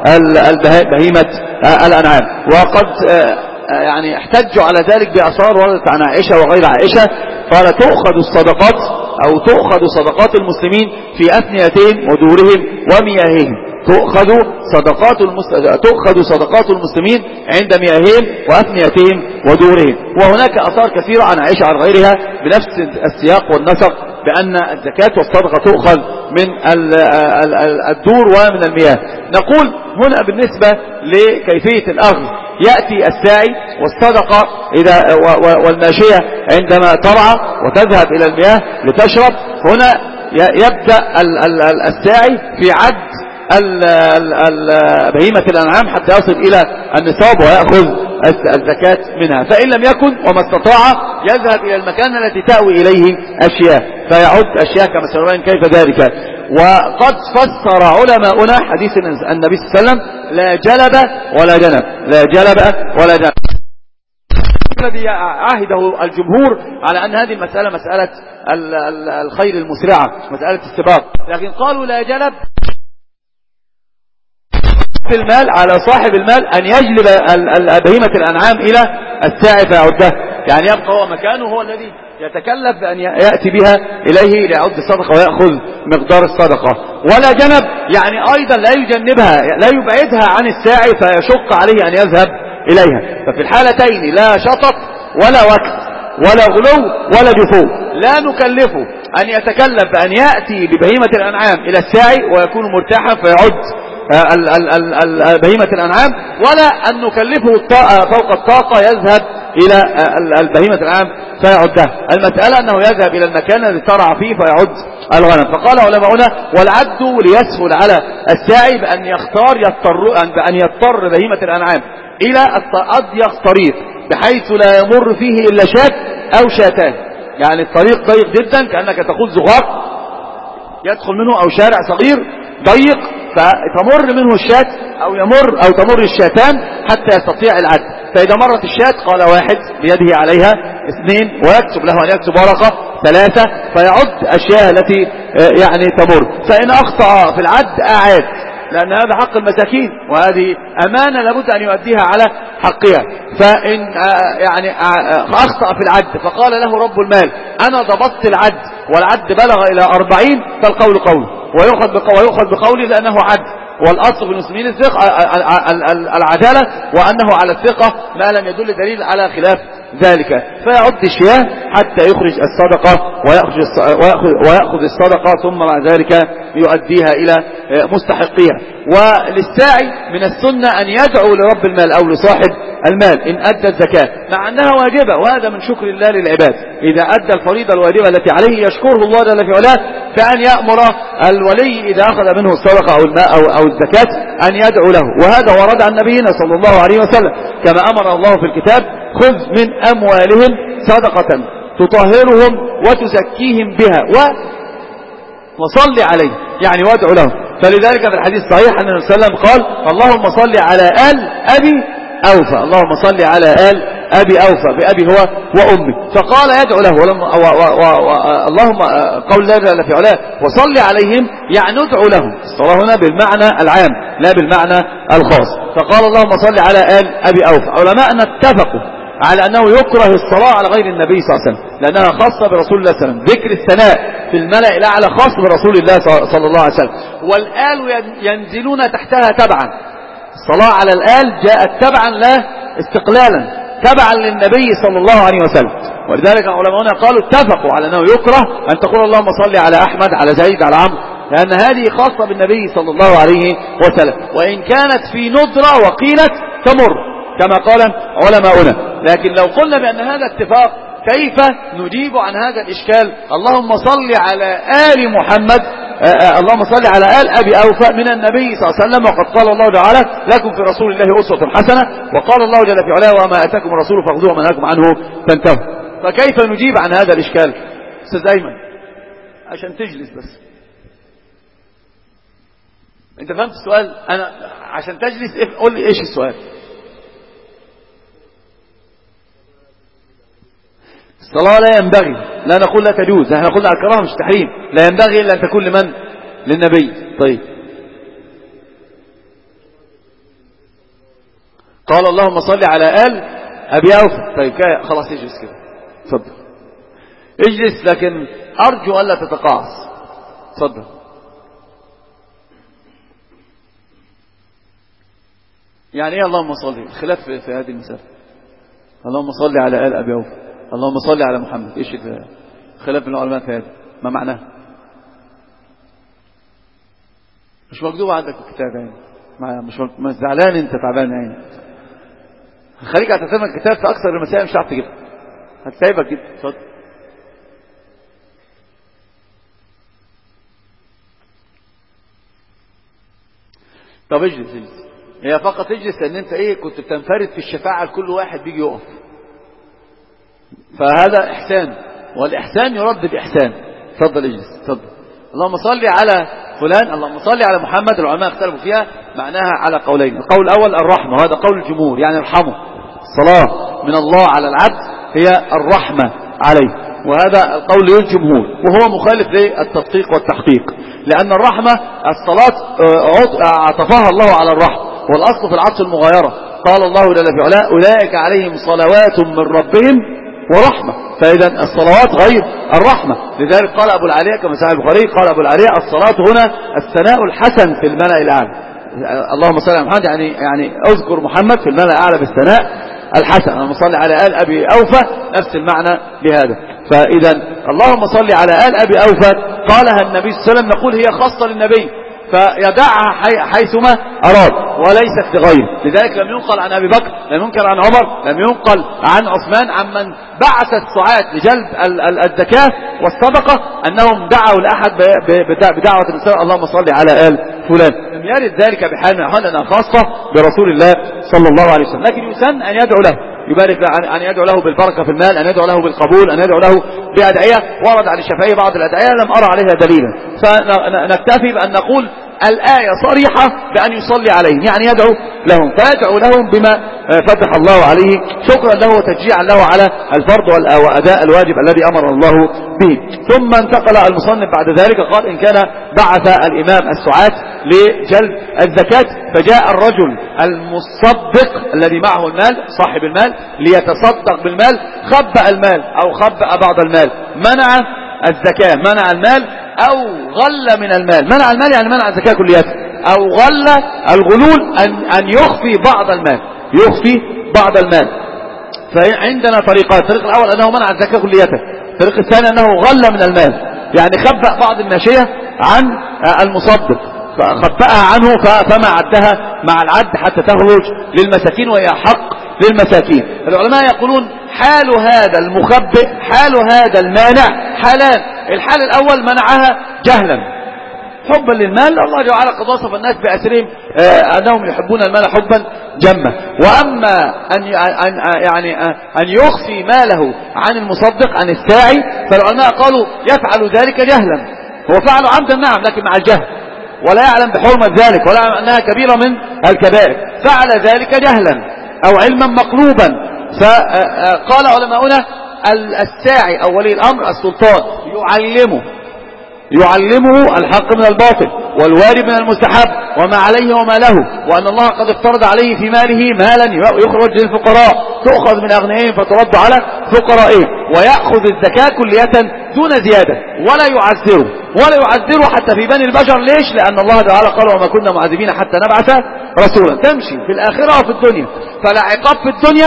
بهيمة الأنعام. وقد يعني احتجوا على ذلك بأثار وردت عن عائشة وغير عائشة، قال تؤخذ الصدقات أو تؤخذ صدقات المسلمين في أثنيتين ودورهم ومياههم، تؤخذ صدقات المس... تؤخذ صدقات المسلمين عند مياههم وأثنيتهم ودورهم. وهناك آثار كثيرة عن عائشة عن غيرها بنفس السياق والنسق بأن الزكاة والصدقة تؤخذ من الدور ومن المياه. نقول هنا بالنسبة لكيفية الأخذ، يأتي الساعي والصدقة إذا والماشية عندما ترعى وتذهب إلى المياه لتشرب، هنا يبدأ الساعي في عد بهيمة الأنعام حتى يصل إلى النصاب ويأخذ الزكاة منها، فإن لم يكن وما استطاع يذهب إلى المكان التي تأوي إليه أشياء فيعد أشياء كما سنبين كيف ذلك. وقد فسر علماؤنا حديث النبي صلى الله عليه وسلم لا جلب ولا جنب، لا جلب ولا جنب، الذي عاهده الجمهور على أن هذه المسألة مسألة الخير المسرعة، مسألة السباق، لكن قالوا لا جلب في المال على صاحب المال أن يجلب بهيمة الأنعام إلى الساعي فيعدها، يعني يبقى هو مكانه، هو الذي يتكلف بأن يأتي بها إليه ليعد الصدقة ويأخذ مقدار الصدقة. ولا جنب يعني أيضا لا يجنبها، لا يبعدها عن الساعي فيشق عليه أن يذهب إليها. ففي الحالتين لا شطط ولا وقت ولا غلو ولا جفو، لا نكلفه أن يتكلف بأن يأتي ببهيمة الأنعام إلى الساعي ويكون مرتاحا فيعد بهيمة الأنعام، ولا أن نكلفه فوق الطاقة يذهب إلى البهيمة الأنعام فيعدها. المسألة أنه يذهب إلى المكان الذي ترعى فيه فيعد الغنم. فقال علماؤنا والعد ليسهل على الساعي بأن يختار يضطر بأن يضطر بهيمة الأنعام إلى أضيق طريق بحيث لا يمر فيه إلا شاة أو شاتان، يعني الطريق ضيق جدا كأنك تقول زغاق يدخل منه أو شارع صغير ضيق فتمر منه الشاة أو يمر أو تمر الشاتان حتى يستطيع العد. فإذا مرت الشاة قال واحد بيده عليها، اثنين ويكتب له أن يكتب ورقة، ثلاثة فيعد أشياء التي يعني تمر. فإن أخطأ في العد أعاد، لأن هذا حق المساكين وهذه أمانة لابد أن يؤديها على حقها. فإن يعني أخطأ في العد فقال له رب المال أنا ضبطت العد والعد بلغ إلى أربعين، فالقول قول ويؤخذ بقوله لأنه عد، والأصل في المسلمين الثقة العدالة، وأنه على الثقة ما لم يدل دليل على خلاف ذلك. فيعد الشياه حتى يخرج الصدقة ويأخذ ويأخذ الصدقة، ثم مع ذلك يؤديها إلى مستحقيها. وللساعي من السنة أن يدعو لرب المال أو لصاحب المال إن أدى الزكاة، مع أنها واجبة، وهذا من شكر الله للعباد. إذا أدى الفريضة الواجبة التي عليه يشكره الله جل في علاه، كأن يأمر الولي إذا أخذ منه الصدقة أو الماء أو, أو الزكاة أن يدعو له. وهذا ورد عن نبينا صلى الله عليه وسلم كما أمر الله في الكتاب: خذ من أموالهم صدقة تطهرهم وتزكيهم بها و وصل عليه، يعني وادعو لهم. فلذلك في الحديث الصحيح أن النبي صلى الله عليه وسلم قال: اللهم صل على آل أبي أوفى، اللهم صل على آل أبي أوفى، بأبي هو وأمي. فقال يدعو له ولما و و و و اللهم قول الله جل في علاه وصل عليهم، يعني ندعو لهم. الصلاة هنا بالمعنى العام لا بالمعنى الخاص. فقال اللهم صل على آل أبي أوفى. علماءنا اتفقوا على أنه يكره الصلاة على غير النبي صلى الله عليه وسلم، لأنها خاصة برسول الله صلى الله عليه وسلم. ذكر الثناء في الملأ الأعلى خاص برسول الله صلى الله عليه وسلم، والآل ينزلون تحتها تبعا. الصلاة على الآل جاءت تبعا لا استقلالا، تبعا للنبي صلى الله عليه وسلم. ولذلك علماءنا قالوا اتفقوا على أنه يكره أن تقول اللهم صل على أحمد على زيد على عمرو، لأن هذه خاصة بالنبي صلى الله عليه وسلم، وإن كانت في ندرة وقيلت تمر كما قال علماؤنا. لكن لو قلنا بأن هذا اتفاق كيف نجيب عن هذا الإشكال؟ اللهم صل على آل محمد، اللهم صل على آل أبي أوفى من النبي صلى الله عليه وسلم، وقد قال الله تعالى لكم في رسول الله أسوة حسنة، وقال الله جل في علاه وما أتاكم الرسول فاخذوه وما نهاكم عنه فانتهوا. فكيف نجيب عن هذا الإشكال؟ أستاذ أيمن عشان تجلس بس، أنت فهمت السؤال؟ أنا عشان تجلس قول لي إيش السؤال. الصلاة لا ينبغي، لا نقول لا تجوز، احنا قلنا الكراهة مش تحريم، لا ينبغي إلا أن تكون لمن؟ للنبي. طيب قال اللهم صل على آل أبي أوفى. طيب خلاص اجلس كده، اتفضل اجلس، لكن أرجو ألا تتقاعس. اتفضل. يعني ايه اللهم صل؟ خلاف في, في هذه المسألة. اللهم صل على آل أبي أوفى، اللهم صل على محمد، ايش خلاف من العلماء في هذا؟ ما معناه؟ مش مكتوب عندك الكتاب يعني، مش مش زعلان انت تعبان يعني، خليك هتفهم الكتاب في اكثر المسائل مش هتعرف تجيبها، هتسايبك جدا. اتفضل. طب اجلس اجلس، هي فقط اجلس لان انت ايه كنت بتنفرد في الشفاعة لكل واحد بيجي يقف، فهذا إحسان، والإحسان يرد بإحسان. تفضل اجلس. تفضل. اللهم صل على فلان، اللهم صل على محمد. العلماء اختلفوا فيها معناها على قولين. القول الأول الرحمة، وهذا قول الجمهور، يعني ارحمه. الصلاة من الله على العبد هي الرحمة عليه، وهذا القول للجمهور، وهو مخالف للتدقيق والتحقيق، لأن الرحمة الصلاة عطفها الله على الرحمة، والأصل في العطف المغايرة. قال الله جل في علاه أولئك عليهم صلوات من ربهم ورحمة، فإذا الصلوات غير الرحمة. لذلك قال أبو العالية كما سأل البخاري، قال أبو العالية الصلاة هنا الثناء الحسن في الملأ الأعلى. اللهم صل على محمد يعني يعني اذكر محمد في الملأ الأعلى بالثناء الحسن. اللهم صل على آل أبي أوفى نفس المعنى بهذا. فإذا اللهم صل على آل أبي أوفى قالها النبي صلى الله عليه وسلم، نقول هي خاصة للنبي فيدعها حيثما أراد وليست لغيره. لذلك لم ينقل عن أبي بكر، لم ينقل عن عمر، لم ينقل عن عثمان، عمن بعث السعاة لجلب الزكاة والصدقة أنهم دعوا لأحد بدعوة الرسول اللهم صل على آل فلان. لم يرد ذلك بحال من الأحوال أنها خاصة برسول الله صلى الله عليه وسلم، لكن يسن أن يدعو له، يبارك أن يدعو له بالبركة في المال، أن يدعو له بالقبول، أن يدعو له بأدعية. ورد عن الشافعي بعض الأدعية لم أرى عليها دليلا، فنكتفي بأن نقول الآية صريحة بأن يصلي عليهم، يعني يدعو لهم، فيدعو لهم بما فتح الله عليه شكرا له وتشجيعا له على الفرض وأداء الواجب الذي أمر الله به. ثم انتقل المصنف بعد ذلك قال إن كان بعث الإمام السعاة لجلب الزكاة فجاء الرجل المصدق الذي معه المال صاحب المال ليتصدق بالمال، خبأ المال أو خبأ بعض المال، منع الزكاة، منع المال أو غل من المال. منع المال يعني منع الزكاة كلياتها، أو غل الغلول أن, أن يخفي بعض المال، يخفي بعض المال. فعندنا طريقات، الطريق الأول أنه منع الزكاة كلياتها، الطريق الثاني أنه غل من المال، يعني خبأ بعض الماشية عن المصدق، خبأها عنه فما عدها مع العد حتى تخرج للمساكين وهي حق للمساكين. العلماء يقولون حال هذا المخبئ حال هذا المانع حالان. الحال الأول منعها جهلا حبا للمال، الله جل وعلا قد وصف الناس بأسرهم آه أنهم يحبون المال حبا جما. وأما أن يعني أن يخفي ماله عن المصدق عن الساعي فالعلماء قالوا يفعل ذلك جهلا، هو فعل عمدا نعم لكن مع الجهل، ولا يعلم بحرمة ذلك ولا يعلم أنها كبيرة من الكبائر، فعل ذلك جهلا أو علما مقلوبا. فقال علماؤنا الساعي أو ولي الأمر السلطان يعلمه يعلمه الحق من الباطل والواجب من المستحب وما عليه وما له، وأن الله قد افترض عليه في ماله مالا يخرج للفقراء تؤخذ من أغنيائهم فترد على فقرائهم، ويأخذ الزكاة كلية دون زيادة ولا يعذره ولا يعذره حتى في بني البشر. ليش؟ لأن الله تعالى قال وما كنا معذبين حتى نبعث رسولا. تمشي في الآخرة وفي الدنيا، فلا عقاب في الدنيا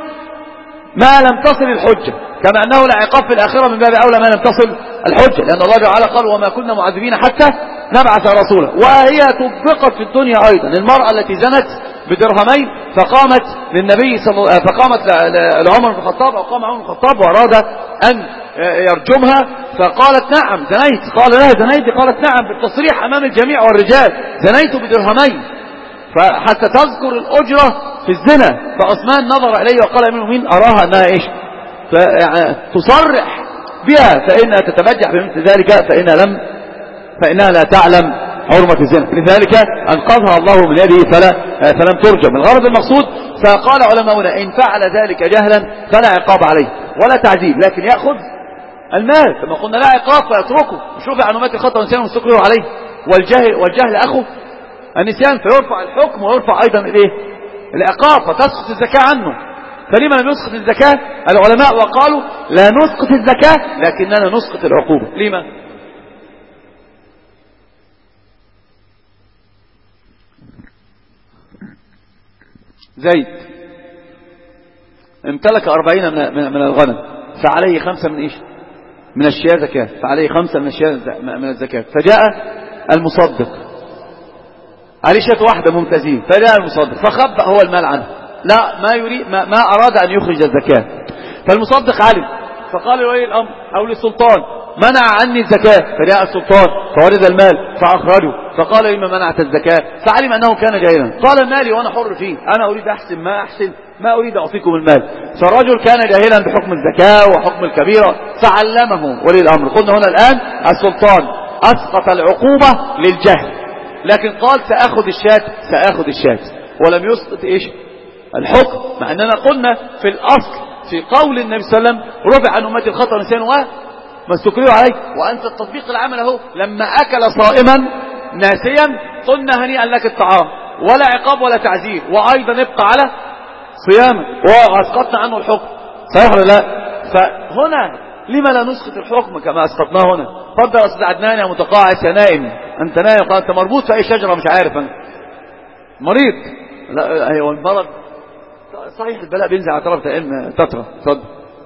ما لم تصل الحجة، كما أنه لا عقاب في الآخرة من باب أولى ما لم تصل الحجة، لأن الله تعالى قال وما كنا معذبين حتى نبعث رسولا. وهي طبقت في الدنيا أيضا، المرأة التي زنت بدرهمين فقامت للنبي صلى الله فقامت لعمر بن الخطاب أو قام عمر بن الخطاب وأراد أن يرجمها فقالت نعم زنيت، قال لها زنيت، قالت نعم بالتصريح أمام الجميع والرجال زنيت بدرهمين، فحتى تذكر الأجرة في الزنا. فعثمان نظر إليه وقال أمير المؤمنين أراها أنها إيش تصرح بها فإنها تتبجح بمثل ذلك فإنها لم فإنها لا تعلم حرمة الزنا، لذلك أنقذها الله من يده فلا فلم ترجم. الغرض المقصود فقال علماؤنا إن فعل ذلك جهلا فلا عقاب عليه ولا تعذيب، لكن يأخذ المال كما قلنا لا عقاب فيتركه، شوف عن مات الخطأ والنسيان واستقروا عليه، والجهل والجهل أخو النسيان فيرفع الحكم ويرفع أيضا إليه العقاب فتسقط الزكاة عنه. فلما لم يسقط الزكاة العلماء وقالوا لا نسقط الزكاة لكننا نسقط العقوبة. لما؟ زيد امتلك أربعين من الغنم فعليه خمسة من إيش من الشياء زكاة، فعليه خمسة من الشياء من الزكاة. فجاء المصدق عليه شاة واحدة ممتازين، فجاء المصدق فخبأ هو المال عنه، لا ما يريد ما, ما أراد أن يخرج الزكاة. فالمصدق علم فقال لولي الأمر أو للسلطان منع عني الزكاة، فجاء السلطان فورد المال فأخرجه فقال لما منعت الزكاة، فعلم أنه كان جاهلا، قال مالي وأنا حر فيه، أنا أريد أحسن ما أحسن ما أريد أعطيكم المال. فالرجل كان جاهلا بحكم الزكاة وحكم الكبيرة فعلمه ولي الأمر. قلنا هنا الآن السلطان أسقط العقوبة للجهل، لكن قال سأخذ الشاة سأخذ الشاة ولم يسقط إيش الحكم، مع أننا قلنا في الأصل في قول النبي صلى الله عليه وسلم رفع عن أمتي الخطأ والنسيان وما استكرهوا عليه، وأنت التطبيق العمل اهو لما أكل صائما ناسيا قلنا هنيئا لك الطعام ولا عقاب ولا تعذيب، وأيضا ابقى على صيامه وأسقطنا عنه الحكم، صحيح ولا لا؟ فهنا لما لا نسقط الحكم كما أسقطناه هنا؟ فضل أستاذ عدنان يا متقاعس يا نائم، أنت نائم أنت مربوط في أي شجرة مش عارف أنت مريض. لا هو المرض صحيح البلاء بينزل على طرف تترى صد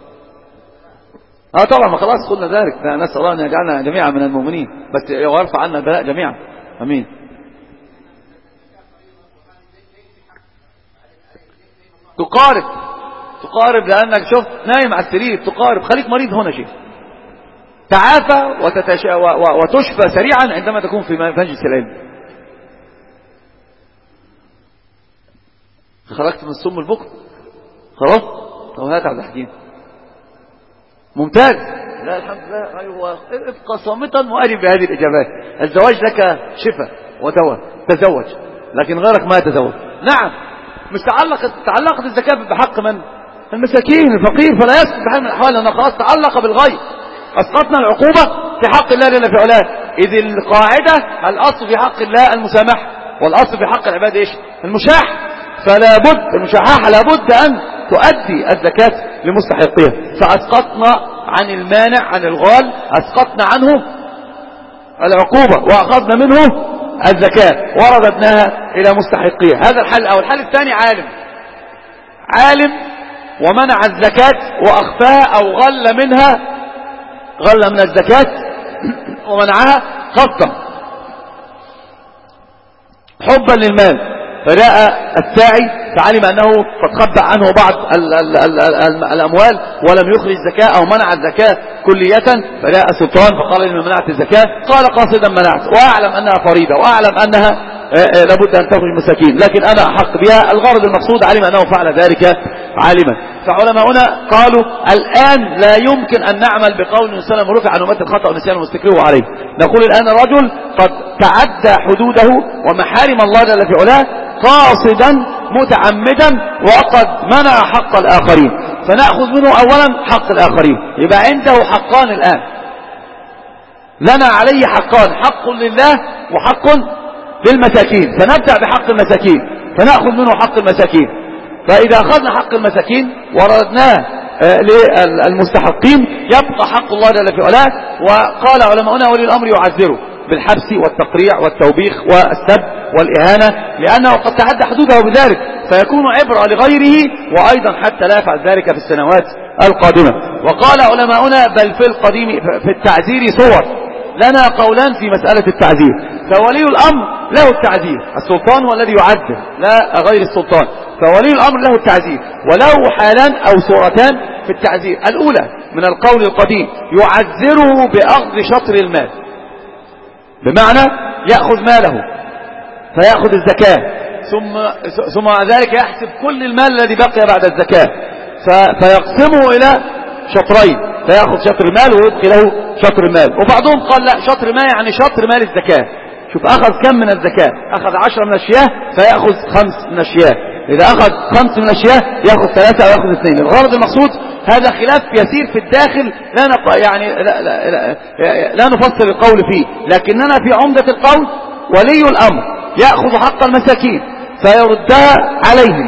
اه طبعا ما خلاص قلنا ذلك، نسأل الله أن يجعلنا جميعا من المؤمنين بس ويرفع عنا البلاء جميعا امين. تقارب تقارب لأنك شوف نايم على السرير تقارب، خليك مريض هنا شيء تعافى وتتشا وتشفى سريعا عندما تكون في مجلس العلم. خرجت من الصم البكر خلاص طب هات عبد الحكيم ممتاز، لا الحمد لله. ايوه ابقى صامتا مؤجب بهذه الاجابات. الزواج لك شفاء وتزوج، لكن غيرك ما يتزوج. نعم، مش تعلقت تعلقت الزكاة بحق من؟ المساكين الفقير، فلا يسقط بحال من الأحوال، لأنه خلاص تعلق بالغير. أسقطنا العقوبة في حق الله جل في علاه، إذ القاعدة الأصل في حق الله المسامحة، والأصل في حق العباد إيش؟ المشاح. فلا بد المشاحة لابد أن تؤدي الزكاة لمستحقيها. فأسقطنا عن المانع عن الغال، أسقطنا عنه العقوبة وأخذنا منه الزكاة ورددناها إلى مستحقيها. هذا الحل. أو الحل الثاني، عالم عالم ومنع الزكاة وأخفاها أو غل منها، غل من الزكاة ومنعها قصدا حبا للمال، فرأى الساعي فعلم أنه قد خبأ عنه بعض ال ال ال ال الأموال ولم يخرج الزكاة أو منع الزكاة كلية، فرأى السلطان فقال لما منعت الزكاة؟ قال قاصدا منعت، وأعلم أنها فريضة وأعلم أنها لابد أن تخرج مساكين، لكن أنا أحق بها. الغرض المقصود علم أنه فعل ذلك عالما. فعلماؤنا قالوا الآن لا يمكن أن نعمل بقول النبي صلى الله عليه وسلم رفع عن أمة الخطأ والنسيان واستكره عليه. نقول الآن الرجل قد تعدى حدوده ومحارم الله جل في علاه قاصدا متعمدا وقد منع حق الآخرين، فنأخذ منه أولا حق الآخرين. يبقى عنده حقان الآن، لنا عليه حقان، حق لله وحق للمساكين. فنبدأ بحق المساكين، فنأخذ منه حق المساكين. فإذا أخذنا حق المساكين وردناه للمستحقين يبقى حق الله جل في علاه. وقال علماؤنا ولي الأمر يعذره بالحبس والتقريع والتوبيخ والسب والإهانة، لأنه قد تعدى حدوده بذلك، فيكون عبرة لغيره وأيضا حتى لا يفعل ذلك في السنوات القادمة. وقال علماؤنا بل في القديم في التعزير صور. لنا قولان في مسألة التعزير. فولي الأمر له التعزير، السلطان هو الذي يعذر لا غير السلطان، فولي الأمر له التعزير، وله حالان أو صورتان في التعزير. الأولى من القول القديم يعذره بأخذ شطر المال، بمعنى يأخذ ماله فيأخذ الزكاة، ثم ثم ذلك يحسب كل المال الذي بقي بعد الزكاة فيقسمه إلى شطرين، فيأخذ شطر المال ويبقي له شطر المال. وبعضهم قال لا، شطر ما يعني شطر مال الزكاة. شوف أخذ كم من الزكاة؟ أخذ عشرة من الشياه فيأخذ خمس من الشياه، إذا أخذ خمس من الشياه يأخذ ثلاثة أو يأخذ اثنين. الغرض المقصود هذا خلاف يسير في الداخل، لا نق... يعني لا, لا, لا, لا نفصل القول فيه، لكننا في عمدة القول ولي الأمر يأخذ حق المساكين فيردها عليهم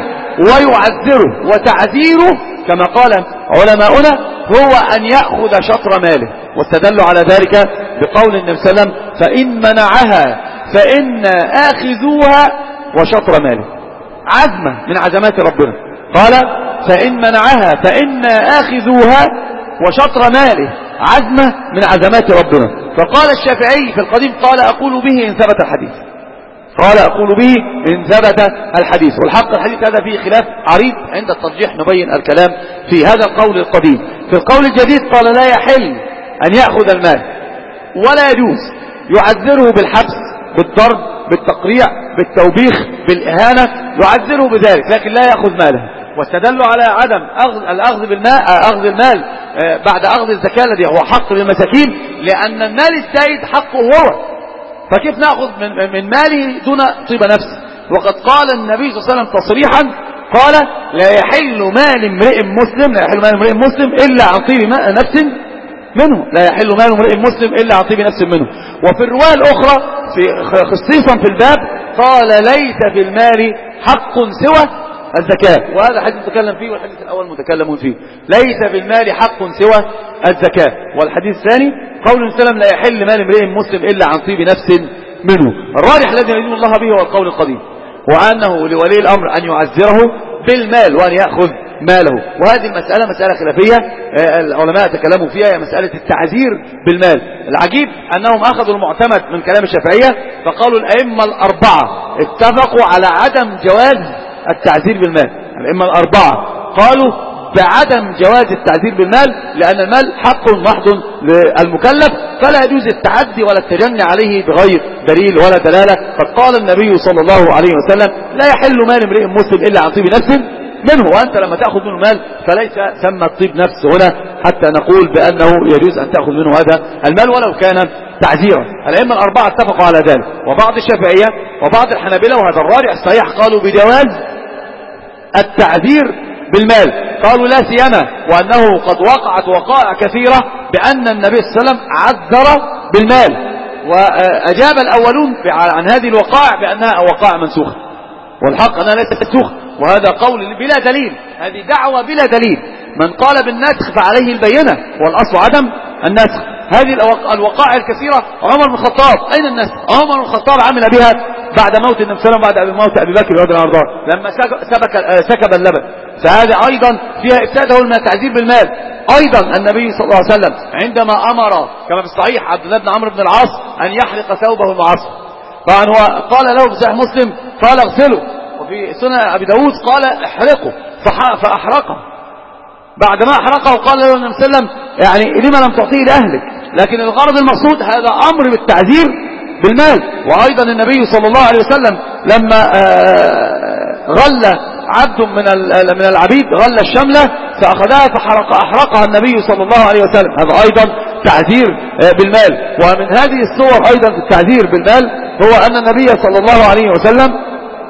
ويعذره، وتعذيره كما قال علماؤنا هو أن يأخذ شطر ماله، واستدلوا على ذلك بقول النبي صلى الله عليه وسلم فإن منعها فإن آخذوها وشطر ماله، عزمة من عزمات ربنا. قال فإن منعها فإن آخذوها وشطر ماله، عزمة من عزمات ربنا. فقال الشافعي في القديم قال أقول به إن ثبت الحديث، قال أقول به إن ثبت الحديث. والحق الحديث هذا فيه خلاف عريض، عند الترجيح نبين الكلام في هذا القول القديم. في القول الجديد قال لا يحل أن يأخذ المال ولا يجوز، يعذره بالحبس بالضرب بالتقريع بالتوبيخ بالإهانة، يعذره بذلك لكن لا يأخذ ماله. واستدلوا على عدم أخذ الأخذ بالماء أخذ المال بعد أخذ الزكاة الذي هو حق للمساكين، لأن المال الزايد حقه هو، فكيف نأخذ من, من ماله دون طيب نفس؟ وقد قال النبي صلى الله عليه وسلم تصريحا قال لا يحل مال امرئ مسلم لا يحل مال امرئ مسلم إلا عن طيب نفس منه، لا يحل مال امرئ مسلم إلا عن طيب نفس منه. وفي الرواية الأخرى في خصيصا في الباب قال ليس في المال حق سوى الزكاة، وهذا حديث متكلم فيه والحديث الأول متكلم فيه. ليس في المال حق سوى الزكاة. والحديث الثاني قول النبي صلى الله عليه وسلم لا يحل مال امرئ مسلم إلا عن طيب نفس منه. الراجح الذي يدين الله به هو القول القديم، وأنه لولي الأمر أن يعذره بالمال وأن يأخذ ماله. وهذه المسألة مسألة خلافية العلماء تكلموا فيها، هي مسألة التعذير بالمال. العجيب أنهم أخذوا المعتمد من كلام الشافعية، فقالوا الأئمة الأربعة اتفقوا على عدم جواز التعذير بالمال. الأئمة الأربعة قالوا بعدم جواز التعذير بالمال، لأن المال حق محض للمكلف فلا يجوز التعدي ولا التجني عليه بغير دليل ولا دلالة. قد قال النبي صلى الله عليه وسلم لا يحل مال امرئ مسلم إلا عن طيب نفس منه، وأنت لما تأخذ منه مال فليس ثم الطيب نفس هنا حتى نقول بأنه يجوز أن تأخذ منه هذا المال ولو كان تعزيرا. الأئمة الأربعة اتفقوا على ذلك، وبعض الشافعية وبعض الحنابلة، وهذا الراجح الصحيح، قالوا بجواز التعذير بالمال. قالوا لا سيما وأنه قد وقعت وقائع كثيرة بأن النبي صلى الله عليه وسلم عذر بالمال، وأجاب الأولون عن هذه الوقائع بأنها وقائع منسوخة، والحق أنها ليست منسوخة، وهذا قول بلا دليل، هذه دعوة بلا دليل. من قال بالنسخ فعليه البينة، والأصل عدم النسخ. هذه الوقائع الكثيرة، عمر بن الخطاب أين النسخ؟ عمر بن الخطاب عمل بها بعد موت النبي صلى الله عليه وسلم، بعد موت أبي بكر رضي الله عنه لما سبك سكب اللبن، فهذا أيضا فيها إفساده من التعذير بالمال. أيضا النبي صلى الله عليه وسلم عندما أمر كما في الصحيح عبد الله بن عمرو بن العاص أن يحرق ثوبه المعصر، طبعا هو قال له في صحيح مسلم قال اغسله، وفي سنن أبي داود قال احرقه فأحرقه. بعد ما أحرقه قال له النبي صلى الله عليه وسلم يعني لما لم تعطيه لأهلك؟ لكن الغرض المقصود هذا أمر بالتعذير بالمال. وأيضا النبي صلى الله عليه وسلم لما غل عبد من من العبيد غل الشملة فأخذها فحرق أحرقها النبي صلى الله عليه وسلم، هذا أيضا تعذير بالمال. ومن هذه الصور أيضا في التعذير بالمال هو أن النبي صلى الله عليه وسلم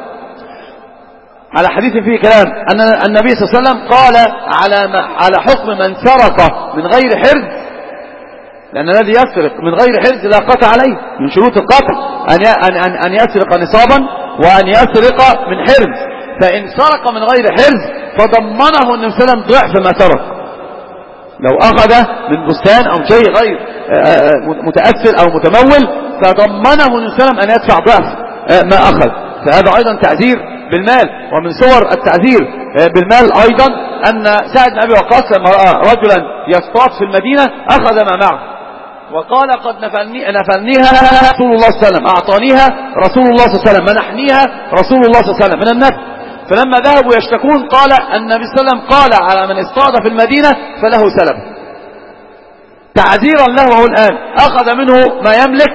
على حديث فيه كلام أن النبي صلى الله عليه وسلم قال على على حكم من سرق من غير حرز، لأن الذي يسرق من غير حرز لا قطع عليه، من شروط القطع أن أن أن يسرق نصابا وأن يسرق من حرز، فإن سرق من غير حرز فضمنه النبي صلى الله عليه وسلم ضعف ما سرق. لو أخذ من بستان أو شيء غير متأثر أو متمول فضمنه النبي صلى الله عليه وسلم أن يدفع ضعف ما أخذ، فهذا أيضا تعذير بالمال. ومن صور التعذير بالمال أيضا أن سعد بن أبي وقاص لما رأى رجلا يصطاد في المدينة أخذ ما معه وقال قد نفلني نفلنيها رسول الله صلى الله عليه وسلم، أعطانيها رسول الله صلى الله عليه وسلم، منحنيها رسول الله صلى الله عليه وسلم من النفل. فلما ذهبوا يشتكون قال النبي صلى الله عليه وسلم قال على من اصطاد في المدينة فله سلب، تعذيرا له الآن أخذ منه ما يملك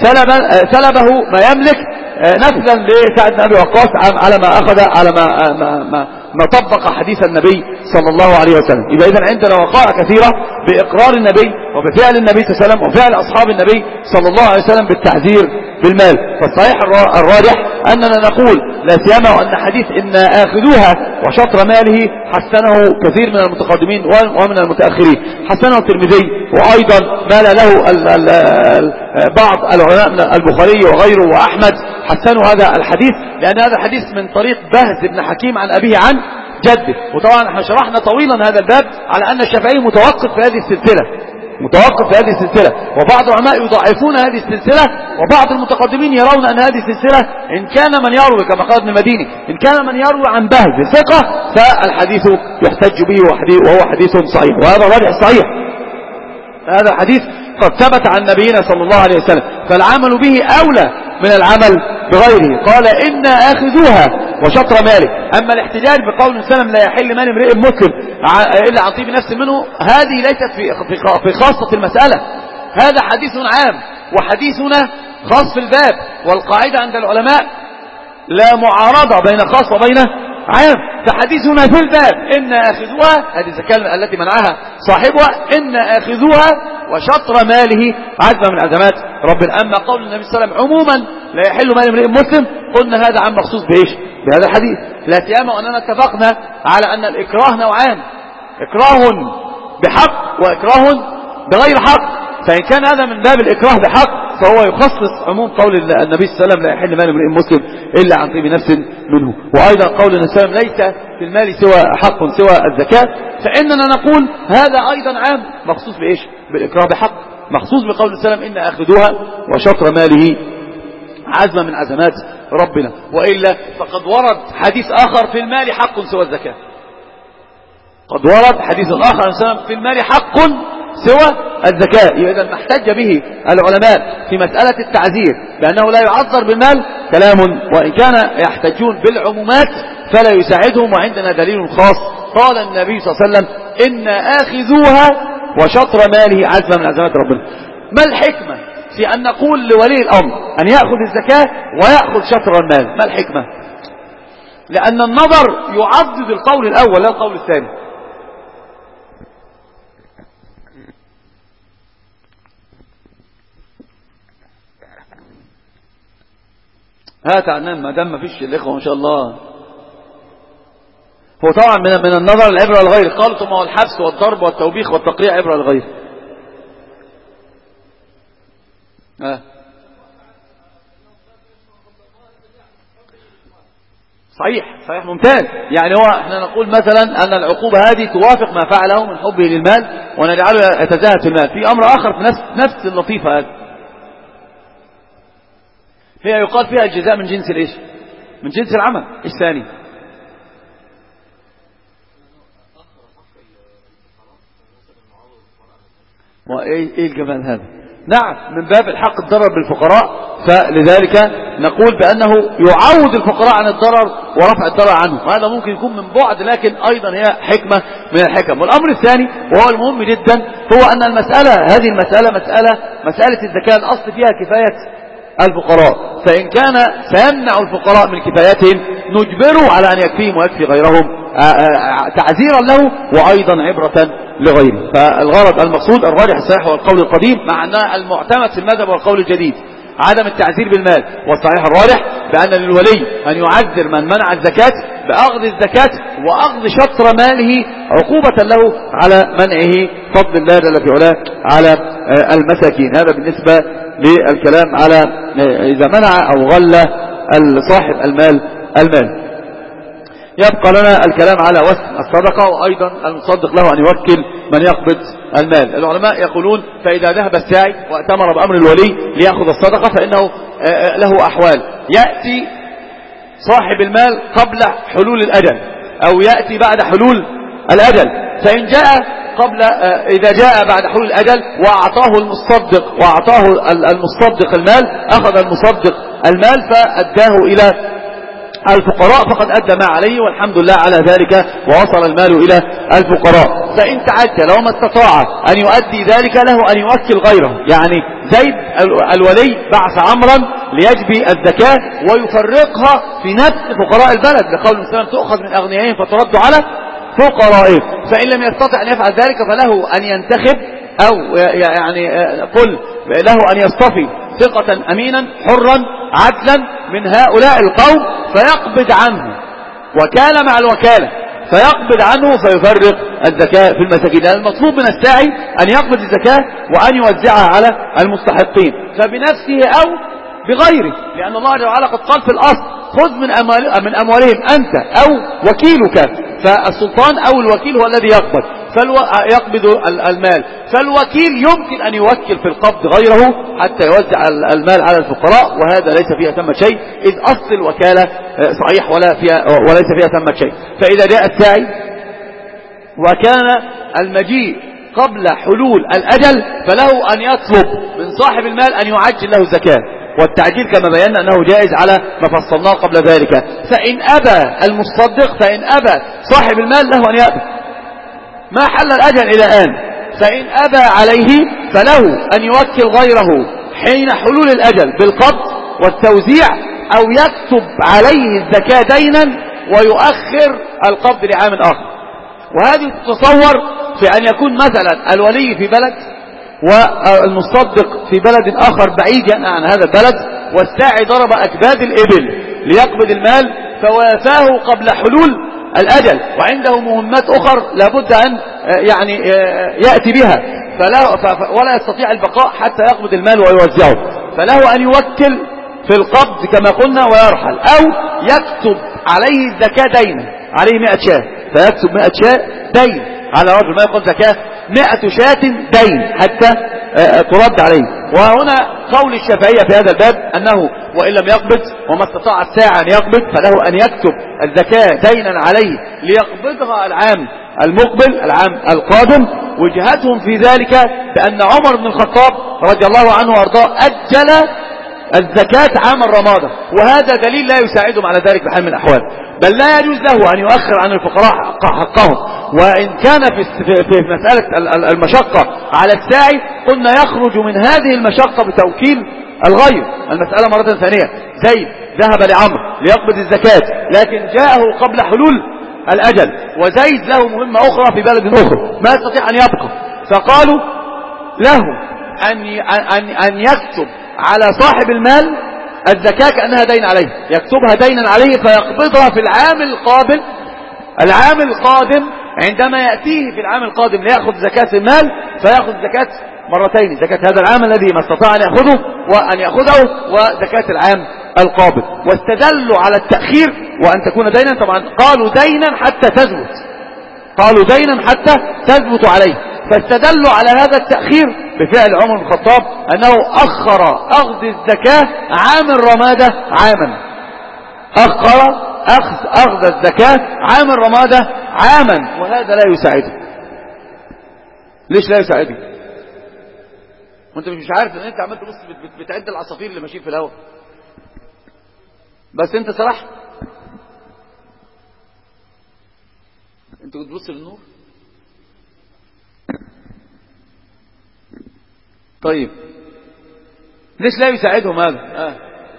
سلبه ما يملك نفلا لسعد بن أبي وقاص على ما أخذ على ما, ما, ما, ما طبق حديث النبي صلى الله عليه وسلم. إذا إذن عندنا وقائع كثيرة بإقرار النبي وبفعل النبي صلى الله عليه وسلم وفعل أصحاب النبي صلى الله عليه وسلم بالتعذير بالمال. فالصحيح الراجح أننا نقول لا سيما وأن حديث إن آخذوها وشطر ماله حسنه كثير من المتقدمين ومن المتأخرين، حسنه الترمذي وأيضا مال له ال ال ال بعض العلماء من البخاري وغيره وأحمد حسنوا هذا الحديث، لأن هذا الحديث من طريق بهز بن حكيم عن أبيه عن جده. وطبعا احنا شرحنا طويلا هذا الباب على أن الشافعي متوقف في هذه السلسلة متوقف في هذه السلسلة وبعض العلماء يضعفون هذه السلسلة، وبعض المتقدمين يرون أن هذه السلسلة إن كان من يروي كما قال ابن المديني إن كان من يروي عن بهز ثقة فالحديث يحتج به وهو حديث صحيح، وهذا راجح صحيح. هذا الحديث قد ثبت عن نبينا صلى الله عليه وسلم، فالعمل به أولى من العمل بغيره. قال إن آخذوها وشطر مالك. أما الاحتجاج بقول سلم لا يحل مال امرئ مسلم إلا عن طيب نفس منه، هذه ليست في في خاصة المسألة، هذا حديث عام وحديثنا خاص في الباب. والقاعدة عند العلماء لا معارضة بين خاص وبين عام، فحديثنا في الباب إن آخذوها، هذه الزكاة التي منعها صاحبها، إن آخذوها وشطر ماله عزم من عزمات ربنا. أما قول النبي صلى الله عليه وسلم عموما لا يحل مال امرئ مسلم، قلنا هذا عام مخصوص بإيش؟ بهذا الحديث. لا سيما وأننا اتفقنا على أن الإكراه نوعان، إكراه بحق وإكراه بغير حق، فإن كان هذا من باب الإكراه بحق فهو يخصص عموم قول النبي صلى الله عليه وسلم لا يحل مال امرئ مسلم إلا عن طيب نفس منه. وأيضا قول النبي صلى الله عليه وسلم ليس في المال سوى حق سوى الزكاة، فإننا نقول هذا أيضا عام مخصوص بإيش؟ بالإكراه بحق، مخصوص بقول النبي صلى الله عليه وسلم إن أخذوها وشطر ماله عزمة من عزمات ربنا. وإلا فقد ورد حديث آخر في المال حق سوى الزكاة، قد ورد حديث آخر في المال حق سوى الزكاة. إذا ما احتج به العلماء في مسألة التعزير بأنه لا يعذر بالمال كلام، وإن كان يحتجون بالعمومات فلا يساعدهم، وعندنا دليل خاص. قال النبي صلى الله عليه وسلم إن آخذوها وشطر ماله عزمة من عزمات ربنا. ما الحكمة في أن نقول لولي الأمر أن يأخذ الزكاة ويأخذ شطر المال؟ ما الحكمة؟ لأن النظر يعضد القول الأول لا القول الثاني. هات عنان ما دام ما فيش الإخوة ما شاء الله. هو طبعا من من النظر العبرة للغير. قالوا ثم هو الحبس والضرب والتوبيخ والتقريع عبرة للغير. آه. صحيح صحيح ممتاز. يعني هو احنا نقول مثلا أن العقوبة هذه توافق ما فعله من حبه للمال ونجعله يتزاهد في المال. في أمر آخر في نفس نفس اللطيفة هذه، هي يقال فيها الجزاء من جنس الايش؟ من جنس العمل. ايش ثاني؟ وايه الجمال هذا؟ نعم من باب الحق الضرر بالفقراء، فلذلك نقول بأنه يعوض الفقراء عن الضرر ورفع الضرر عنه، وهذا ممكن يكون من بعد لكن أيضا هي حكمة من الحكم. والأمر الثاني وهو المهم جدا هو أن المسألة هذه المسألة مسألة مسألة الزكاة الأصل فيها كفاية الفقراء، فإن كان سيمنع الفقراء من كفايتهم نجبره على أن يكفيهم ويكفي غيرهم تعزيرا له وأيضا عبرة لغيره. فالغرض المقصود الراجح الصحيح والقول القديم، مع أن المعتمد في المذهب والقول الجديد عدم التعزير بالمال، والصحيح الراجح بأن للولي أن يعذر من منع الزكاة بأخذ الزكاة وأخذ شطر ماله عقوبة له على منعه فضل الله جل في علاه على المساكين. هذا بالنسبة للكلام على إذا منع أو غلى صاحب المال المال. يبقى لنا الكلام على وزن الصدقة، وأيضا المصدق له أن يوكل من يقبض المال. العلماء يقولون فإذا ذهب الساعي وأتمر بأمر الولي ليأخذ الصدقة فإنه له أحوال: يأتي صاحب المال قبل حلول الأجل أو يأتي بعد حلول الأجل. فإن جاء قبل إذا جاء بعد حلول الأجل وأعطاه المصدق وأعطاه المصدق المال، أخذ المصدق المال فأداه إلى الفقراء فقد أدى ما عليه والحمد لله على ذلك ووصل المال إلى الفقراء. فإن تعجل وما استطاع أن يؤدي ذلك له أن يوكل غيره. يعني زيد الولي بعث عمرا ليجبي الزكاة ويفرقها في نفس فقراء البلد، لقول المسلم تؤخذ من أغنيائهم فترد على فقرائهم. فإن لم يستطع أن يفعل ذلك فله أن ينتخب أو يعني قل له أن يصطفي ثقة أمينا حرا عدلا من هؤلاء القوم فيقبض عنه وكالة مع الوكالة، فيقبض عنه فيفرق الزكاة في المساكين. لأن المطلوب من الساعي أن يقبض الزكاة وأن يوزعها على المستحقين فبنفسه أو بغيره، لأن الله جل وعلا قد قال في الأصل: خذ من أموال من أموالهم أنت أو وكيلك. فالسلطان أو الوكيل هو الذي يقبض فالو... يقبض المال، فالوكيل يمكن أن يوكل في القبض غيره حتى يوزع المال على الفقراء، وهذا ليس فيها ثمة شيء، إذ أصل الوكالة صحيح ولا فيها وليس فيها ثمة شيء. فإذا جاء الساعي وكان المجيء قبل حلول الأجل فله أن يطلب من صاحب المال أن يعجل له الزكاة، والتعجيل كما بينا أنه جائز على ما فصلناه قبل ذلك. فإن أبى المصدق فإن أبى صاحب المال له أن يأبى ما حل الأجل إلى الآن. فإن أبى عليه فله أن يوكل غيره حين حلول الأجل بالقبض والتوزيع، أو يكتب عليه الزكاة دينا ويؤخر القبض لعام آخر. وهذه تتصور في أن يكون مثلا الولي في بلد والمصدق في بلد آخر بعيدا عن هذا البلد، والساعي ضرب أكباد الإبل ليقبض المال فوافاه قبل حلول الأجل وعنده مهمات أخر لابد أن يعني يأتي بها فلا ولا يستطيع البقاء حتى يقبض المال ويوزعه، فله أن يوكل في القبض كما قلنا ويرحل، أو يكتب عليه الزكاة دينا، عليه مئة شاة فيكتب مئة شاة دين على رجل، ما يقول زكاة مئة شاة دين حتى ترد عليه. وهنا قول الشافعية في هذا الباب أنه وإن لم يقبض وما استطاع الساعة أن يقبض فله أن يكتب الزكاة دينا عليه ليقبضها العام المقبل العام القادم. وجهتهم في ذلك بأن عمر بن الخطاب رضي الله عنه وارضاه أجل الزكاة عام الرمادة، وهذا دليل لا يساعدهم على ذلك بحال من الأحوال، بل لا يجوز له أن يؤخر عن الفقراء حقهم. وإن كان في في مسألة المشقة على الساعي قلنا يخرج من هذه المشقة بتوكيل الغير. المسألة مرة ثانية: زيد ذهب لعمرو ليقبض الزكاة لكن جاءه قبل حلول الأجل، وزيد له مهمة أخرى في بلد أخرى ما يستطيع أن يبقى، فقالوا له أن أن أن يكتب على صاحب المال الزكاة كأنها دين عليه، يكتبها دينا عليه فيقبضها في العام القابل. العام القادم عندما يأتيه في العام القادم ليأخذ زكاة المال فيأخذ زكاة مرتين، زكاة هذا العام الذي ما استطاع أن يأخذه وأن يأخذه وزكاة العام القابل. واستدلوا على التأخير وأن تكون دينا، طبعا قالوا دينا حتى تثبت، قالوا دينا حتى تثبت عليه، فاستدلوا على هذا التأخير بفعل عمر بن الخطاب أنه أخر أخذ الزكاة عام الرمادة عاما، أخر أخذ أخذ الزكاة عام الرمادة عاما، وهذا لا يساعده. ليش لا يساعده؟ وانت مش عارف ان انت عمال تبص بتعد العصافير اللي ماشيين في الهواء، بس انت سرحت، انت كنت بتبص للنور. طيب ليش لا يساعدهم هذا؟ آه.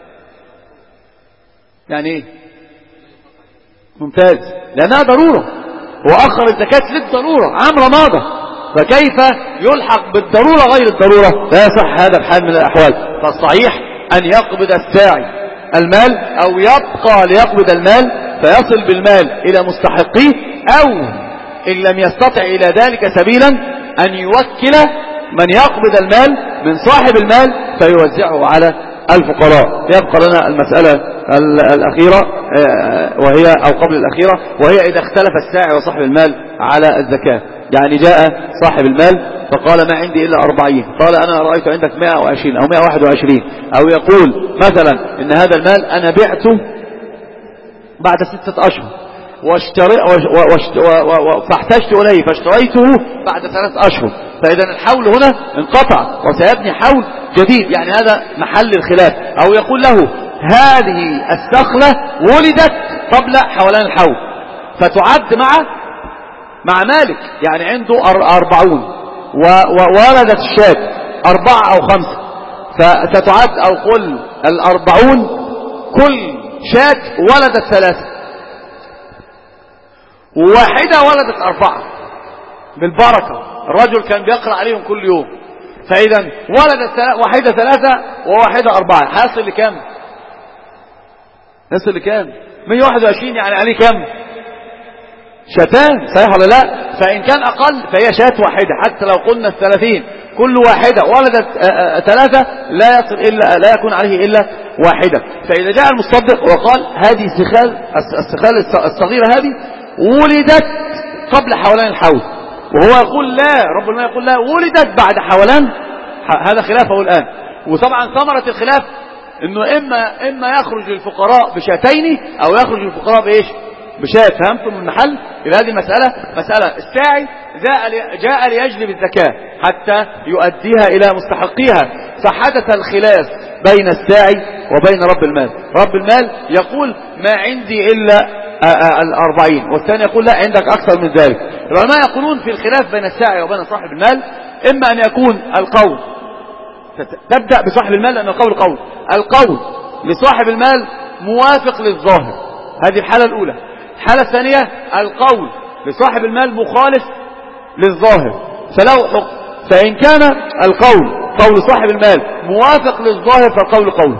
يعني ايه؟ ممتاز، لانها ضرورة، واخر الزكاة للضرورة عام رمادة، فكيف يلحق بالضرورة غير الضرورة؟ لا يصح هذا بحال من الاحوال. فالصحيح ان يقبض الساعي المال او يبقى ليقبض المال فيصل بالمال الى مستحقيه، او ان لم يستطع الى ذلك سبيلا ان يوكل من يقبض المال من صاحب المال فيوزعه على الفقراء. يبقى لنا المسألة الأخيرة وهي أو قبل الأخيرة، وهي إذا اختلف الساعي وصاحب المال على الزكاة. يعني جاء صاحب المال فقال ما عندي إلا أربعين، قال أنا رأيت عندك مائة وعشرين أو مائة وواحد وعشرين، أو يقول مثلا إن هذا المال أنا بعته بعد ستة أشهر واشتري فاحتجت إليه فاشتريته بعد ثلاث أشهر، فإذا الحول هنا انقطع وسيبني حول جديد، يعني هذا محل الخلاف. أو يقول له هذه السخلة ولدت قبل حولان الحول فتعد مع مع مالك، يعني عنده أربعون وولدت الشاة أربعة أو خمسة، فستعد أو قل الأربعون كل شاة ولدت ثلاثة، وواحدة ولدت أربعة بالبركة، الرجل كان بيقرأ عليهم كل يوم، فإذا ولدت واحدة ثلاثة وواحدة أربعة، حاصل لكام؟ حاصل لكام؟ مئة وواحد وعشرين، يعني عليه كام؟ شاتان، صحيح ولا لا؟ فإن كان أقل فهي شاة واحدة، حتى لو قلنا الثلاثين كل واحدة ولدت ثلاثة لا يصل إلا لا يكون عليه إلا واحدة. فإذا جاء المصدق وقال هذه السخال السخال الصغيرة هذه ولدت قبل حولان الحول، وهو يقول لا، رب المال يقول لا ولدت بعد حولان، هذا خلافه الآن. وطبعا ثمرة الخلاف انه اما اما يخرج للفقراء بشاتين او يخرج للفقراء بايش؟ بشاة. فهمتم المحل؟ إلى هذه المسألة مسألة الساعي جاء جاء ليجلب الزكاة حتى يؤديها إلى مستحقيها، فحدث الخلاف بين الساعي وبين رب المال. رب المال يقول ما عندي إلا الأربعين، والثاني يقول لا عندك أكثر من ذلك. العلماء يقولون في الخلاف بين الساعي وبين صاحب المال إما أن يكون القول، تبدأ بصاحب المال لأن القول قول، القول لصاحب المال موافق للظاهر، هذه الحالة الأولى. الحالة الثانية القول لصاحب المال مخالف للظاهر فلو حق، فإن كان القول قول صاحب المال موافق للظاهر فالقول قول،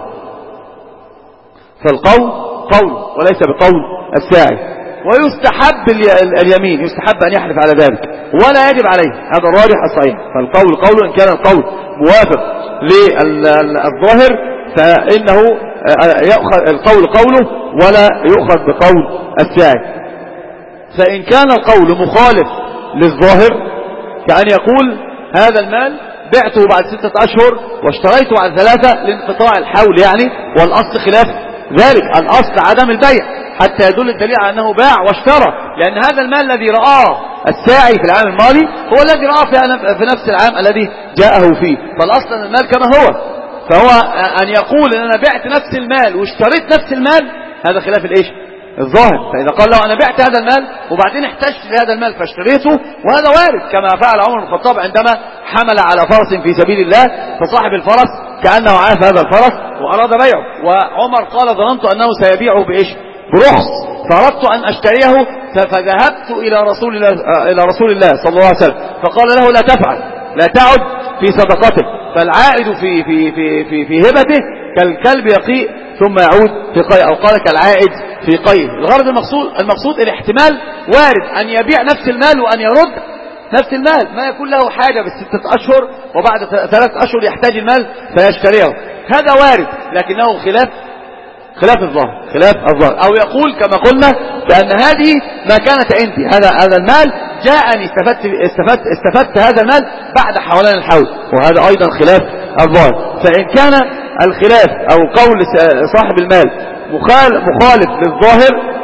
فالقول قول وليس بقول الساعي. ويستحب اليمين، يستحب أن يحلف على ذلك ولا يجب عليه، هذا الراجح الصحيح. فالقول قول إن كان القول موافق للظاهر فإنه يأخذ القول قوله ولا يؤخذ بقول الساعي. فإن كان القول مخالف للظاهر كأن يقول هذا المال بعته بعد ستة أشهر واشتريته بعد ثلاثة لانقطاع الحول يعني، والأصل خلاف ذلك، الأصل عدم البيع حتى يدل الدليل على أنه باع واشترى، لأن هذا المال الذي رآه الساعي في العام الماضي هو الذي رآه في نفس العام الذي جاءه فيه، فالأصل أن المال كما هو. فهو أن يقول أن أنا بعت نفس المال واشتريت نفس المال هذا خلاف الإيش؟ الظاهر. فإذا قال له أنا بعت هذا المال وبعدين احتجت لهذا المال فاشتريته، وهذا وارد كما فعل عمر بن الخطاب عندما حمل على فرس في سبيل الله، فصاحب الفرس كأنه عاف هذا الفرس وأراد بيعه، وعمر قال ظننت أنه سيبيعه بإيش؟ برخص، فأردت أن أشتريه فذهبت إلى رسول الله إلى رسول الله صلى الله عليه وسلم فقال له لا تفعل، لا تعد في صدقتك، فالعائد في في في في, في هبته كالكلب يقيء ثم يعود في قيء، أو قال كالعائد في قيء. الغرض المقصود المقصود الاحتمال وارد أن يبيع نفس المال وأن يرد نفس المال، ما يكون له حاجة بالستة أشهر وبعد ثلاث أشهر يحتاج المال فيشتريه، هذا وارد، لكنه خلاف خلاف الظاهر خلاف الظاهر. أو يقول كما قلنا بأن هذه ما كانت عندي، هذا هذا المال جاءني استفدت استفدت استفدت هذا المال بعد حولان الحول، وهذا أيضا خلاف الظاهر. فإن كان الخلاف أو قول صاحب المال مخالف للظاهر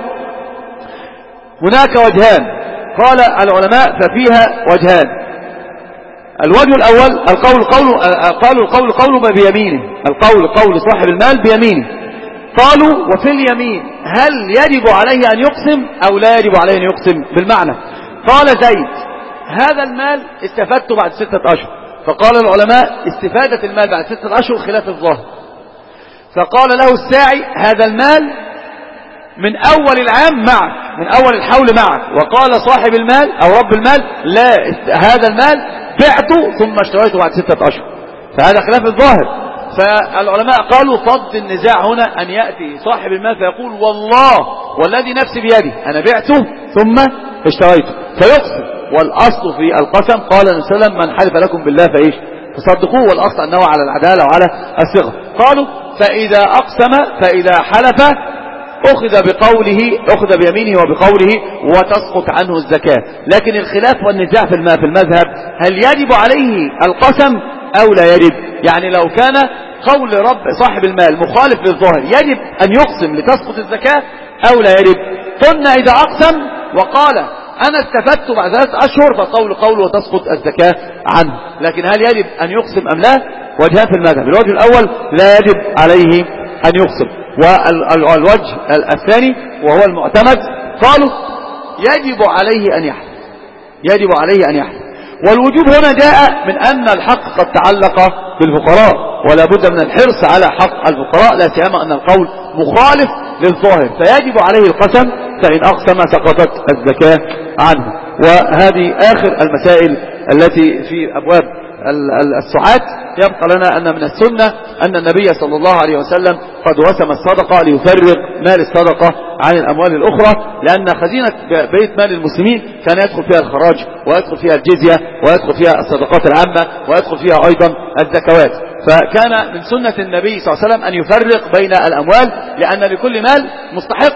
هناك وجهان قال العلماء ففيها وجهان. الوجه الأول القول قول قالوا القول قول بيمينه، القول قول صاحب المال بيمينه. قالوا وفي اليمين هل يجب عليه أن يقسم أو لا يجب عليه أن يقسم؟ بالمعنى قال زيد هذا المال استفدته بعد ستة أشهر، فقال العلماء استفادة المال بعد ستة أشهر خلاف الظاهر. فقال له الساعي هذا المال من أول العام معك، من أول الحول معك. وقال صاحب المال أو رب المال لا، هذا المال بعته ثم اشتريته بعد ستة أشهر، فهذا خلاف الظاهر. فالعلماء قالوا صد النزاع هنا أن يأتي صاحب المال فيقول والله والذي نفسي بيدي أنا بعته ثم اشتريته فيقسم. والأصل في القسم قال النبي صلى الله عليه وسلم من حلف لكم بالله فإيش فصدقوه، والأصل أنه على العدالة وعلى الصغر. قالوا فإذا أقسم فإذا حلف أخذ بقوله أخذ بيمينه وبقوله وتسقط عنه الزكاة. لكن الخلاف والنزاع في المذهب هل يجب عليه القسم أو لا يجب؟ يعني لو كان قول رب صاحب المال مخالف للظاهر يجب أن يقسم لتسقط الزكاة أو لا يجب؟ قلنا إذا أقسم وقال أنا استفدت بعد ثلاثة أشهر فقول قول وتسقط الزكاة عنه. لكن هل يجب أن يقسم أم لا؟ وجهان في المذهب. الوجه الأول لا يجب عليه أن يقسم، والوجه الثاني وهو المعتمد قالوا يجب عليه أن يحلف، يجب عليه أن يحلف. والوجوب هنا جاء من أن الحق قد تعلق بالفقراء ولا بد من الحرص على حق الفقراء، لا سيما أن القول مخالف للظاهر فيجب عليه القسم، فإن أقسم سقطت الزكاة عنه. وهذه آخر المسائل التي في أبواب السعات. يبقى لنا أن من السنة أن النبي صلى الله عليه وسلم قد وسم الصدقة ليفرق مال الصدقة عن الأموال الأخرى، لأن خزينة بيت مال المسلمين كان يدخل فيها الخراج ويدخل فيها الجزية ويدخل فيها الصدقات العامة ويدخل فيها أيضا الزكوات. فكان من سنة النبي صلى الله عليه وسلم أن يفرق بين الأموال، لأن لكل مال مستحق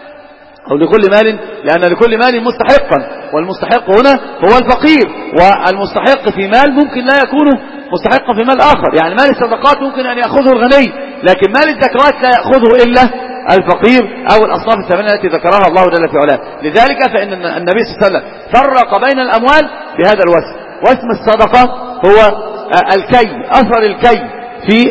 أو لكل مال لأن لكل مال مستحقا، والمستحق هنا هو الفقير، والمستحق في مال ممكن لا يكون مستحقا في مال آخر. يعني مال الصدقات ممكن أن يأخذه الغني، لكن مال الزكوات لا يأخذه إلا الفقير أو الأصناف الثمانية التي ذكرها الله جل في علاه. لذلك فإن النبي صلى الله عليه وسلم فرق بين الأموال بهذا الوسم. واسم الصدقة هو الكي، أثر الكي في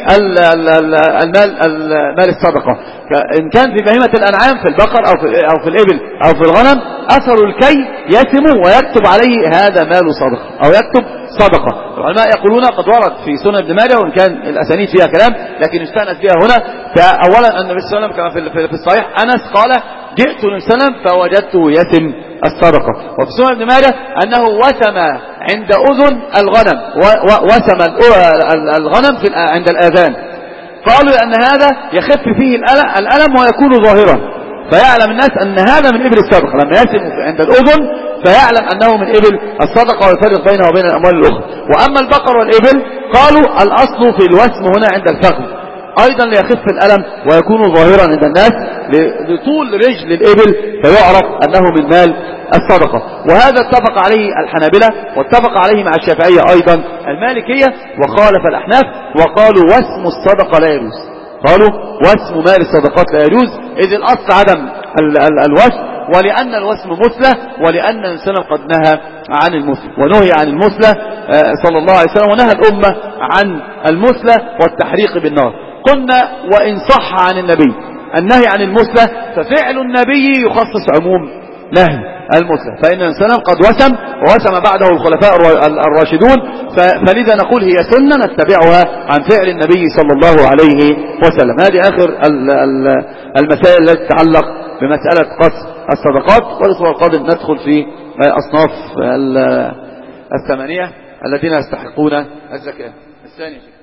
المال المال الصدقة، إن كان في بهيمة الأنعام في البقر أو في أو في الإبل أو في الغنم، أثر الكي يسم ويكتب عليه هذا مال صدقة أو يكتب صدقة. العلماء يقولون قد ورد في سنن ابن ماجه وإن كان الأسانيد فيها كلام لكن استأنس فيها هنا. فأولا النبي صلى الله عليه وسلم كما في الصحيح أنس قال جئت النبي صلى الله عليه وسلم فوجدته يسم الصدقة. وفي سنن ابن ماجه أنه وسم عند أذن الغنم، وسم الغنم في عند الآذان. قالوا لأن هذا يخف فيه الألم ويكون ظاهرا، فيعلم الناس أن هذا من إبل الصدقة. لما يسم عند الأذن فيعلم أنه من إبل الصدقة ويفرق بينه وبين الأموال الأخرى. وأما البقر والإبل قالوا الأصل في الوسم هنا عند الفخذ أيضا ليخف الألم ويكون ظاهرا عند الناس لطول رجل الإبل فيعرف أنه من مال الصدقة. وهذا اتفق عليه الحنابلة واتفق عليه مع الشافعية أيضا المالكية، وخالف الأحناف وقالوا وسم الصدقة لا يجوز، قالوا وسم مال الصدقات لا يجوز، إذ الأصل عدم الوسم، ولأن الوسم مثلة، ولأن الإنسان قد نهى عن المثلة ونهي عن المثلة صلى الله عليه وسلم، ونهى الأمة عن المثلة والتحريق بالنار. قلنا وإن صح عن النبي النهي عن المثلة ففعل النبي يخصص عموم نهي المثلة، فإن الإنسان قد وسم ووسم بعده الخلفاء الراشدون، فلذا نقول هي سنة نتبعها عن فعل النبي صلى الله عليه وسلم. هذه آخر المسائل التي تتعلق بمسألة قسم الصدقات. والأسبوع القادم ندخل في أصناف الثمانية الذين يستحقون الزكاة. الثاني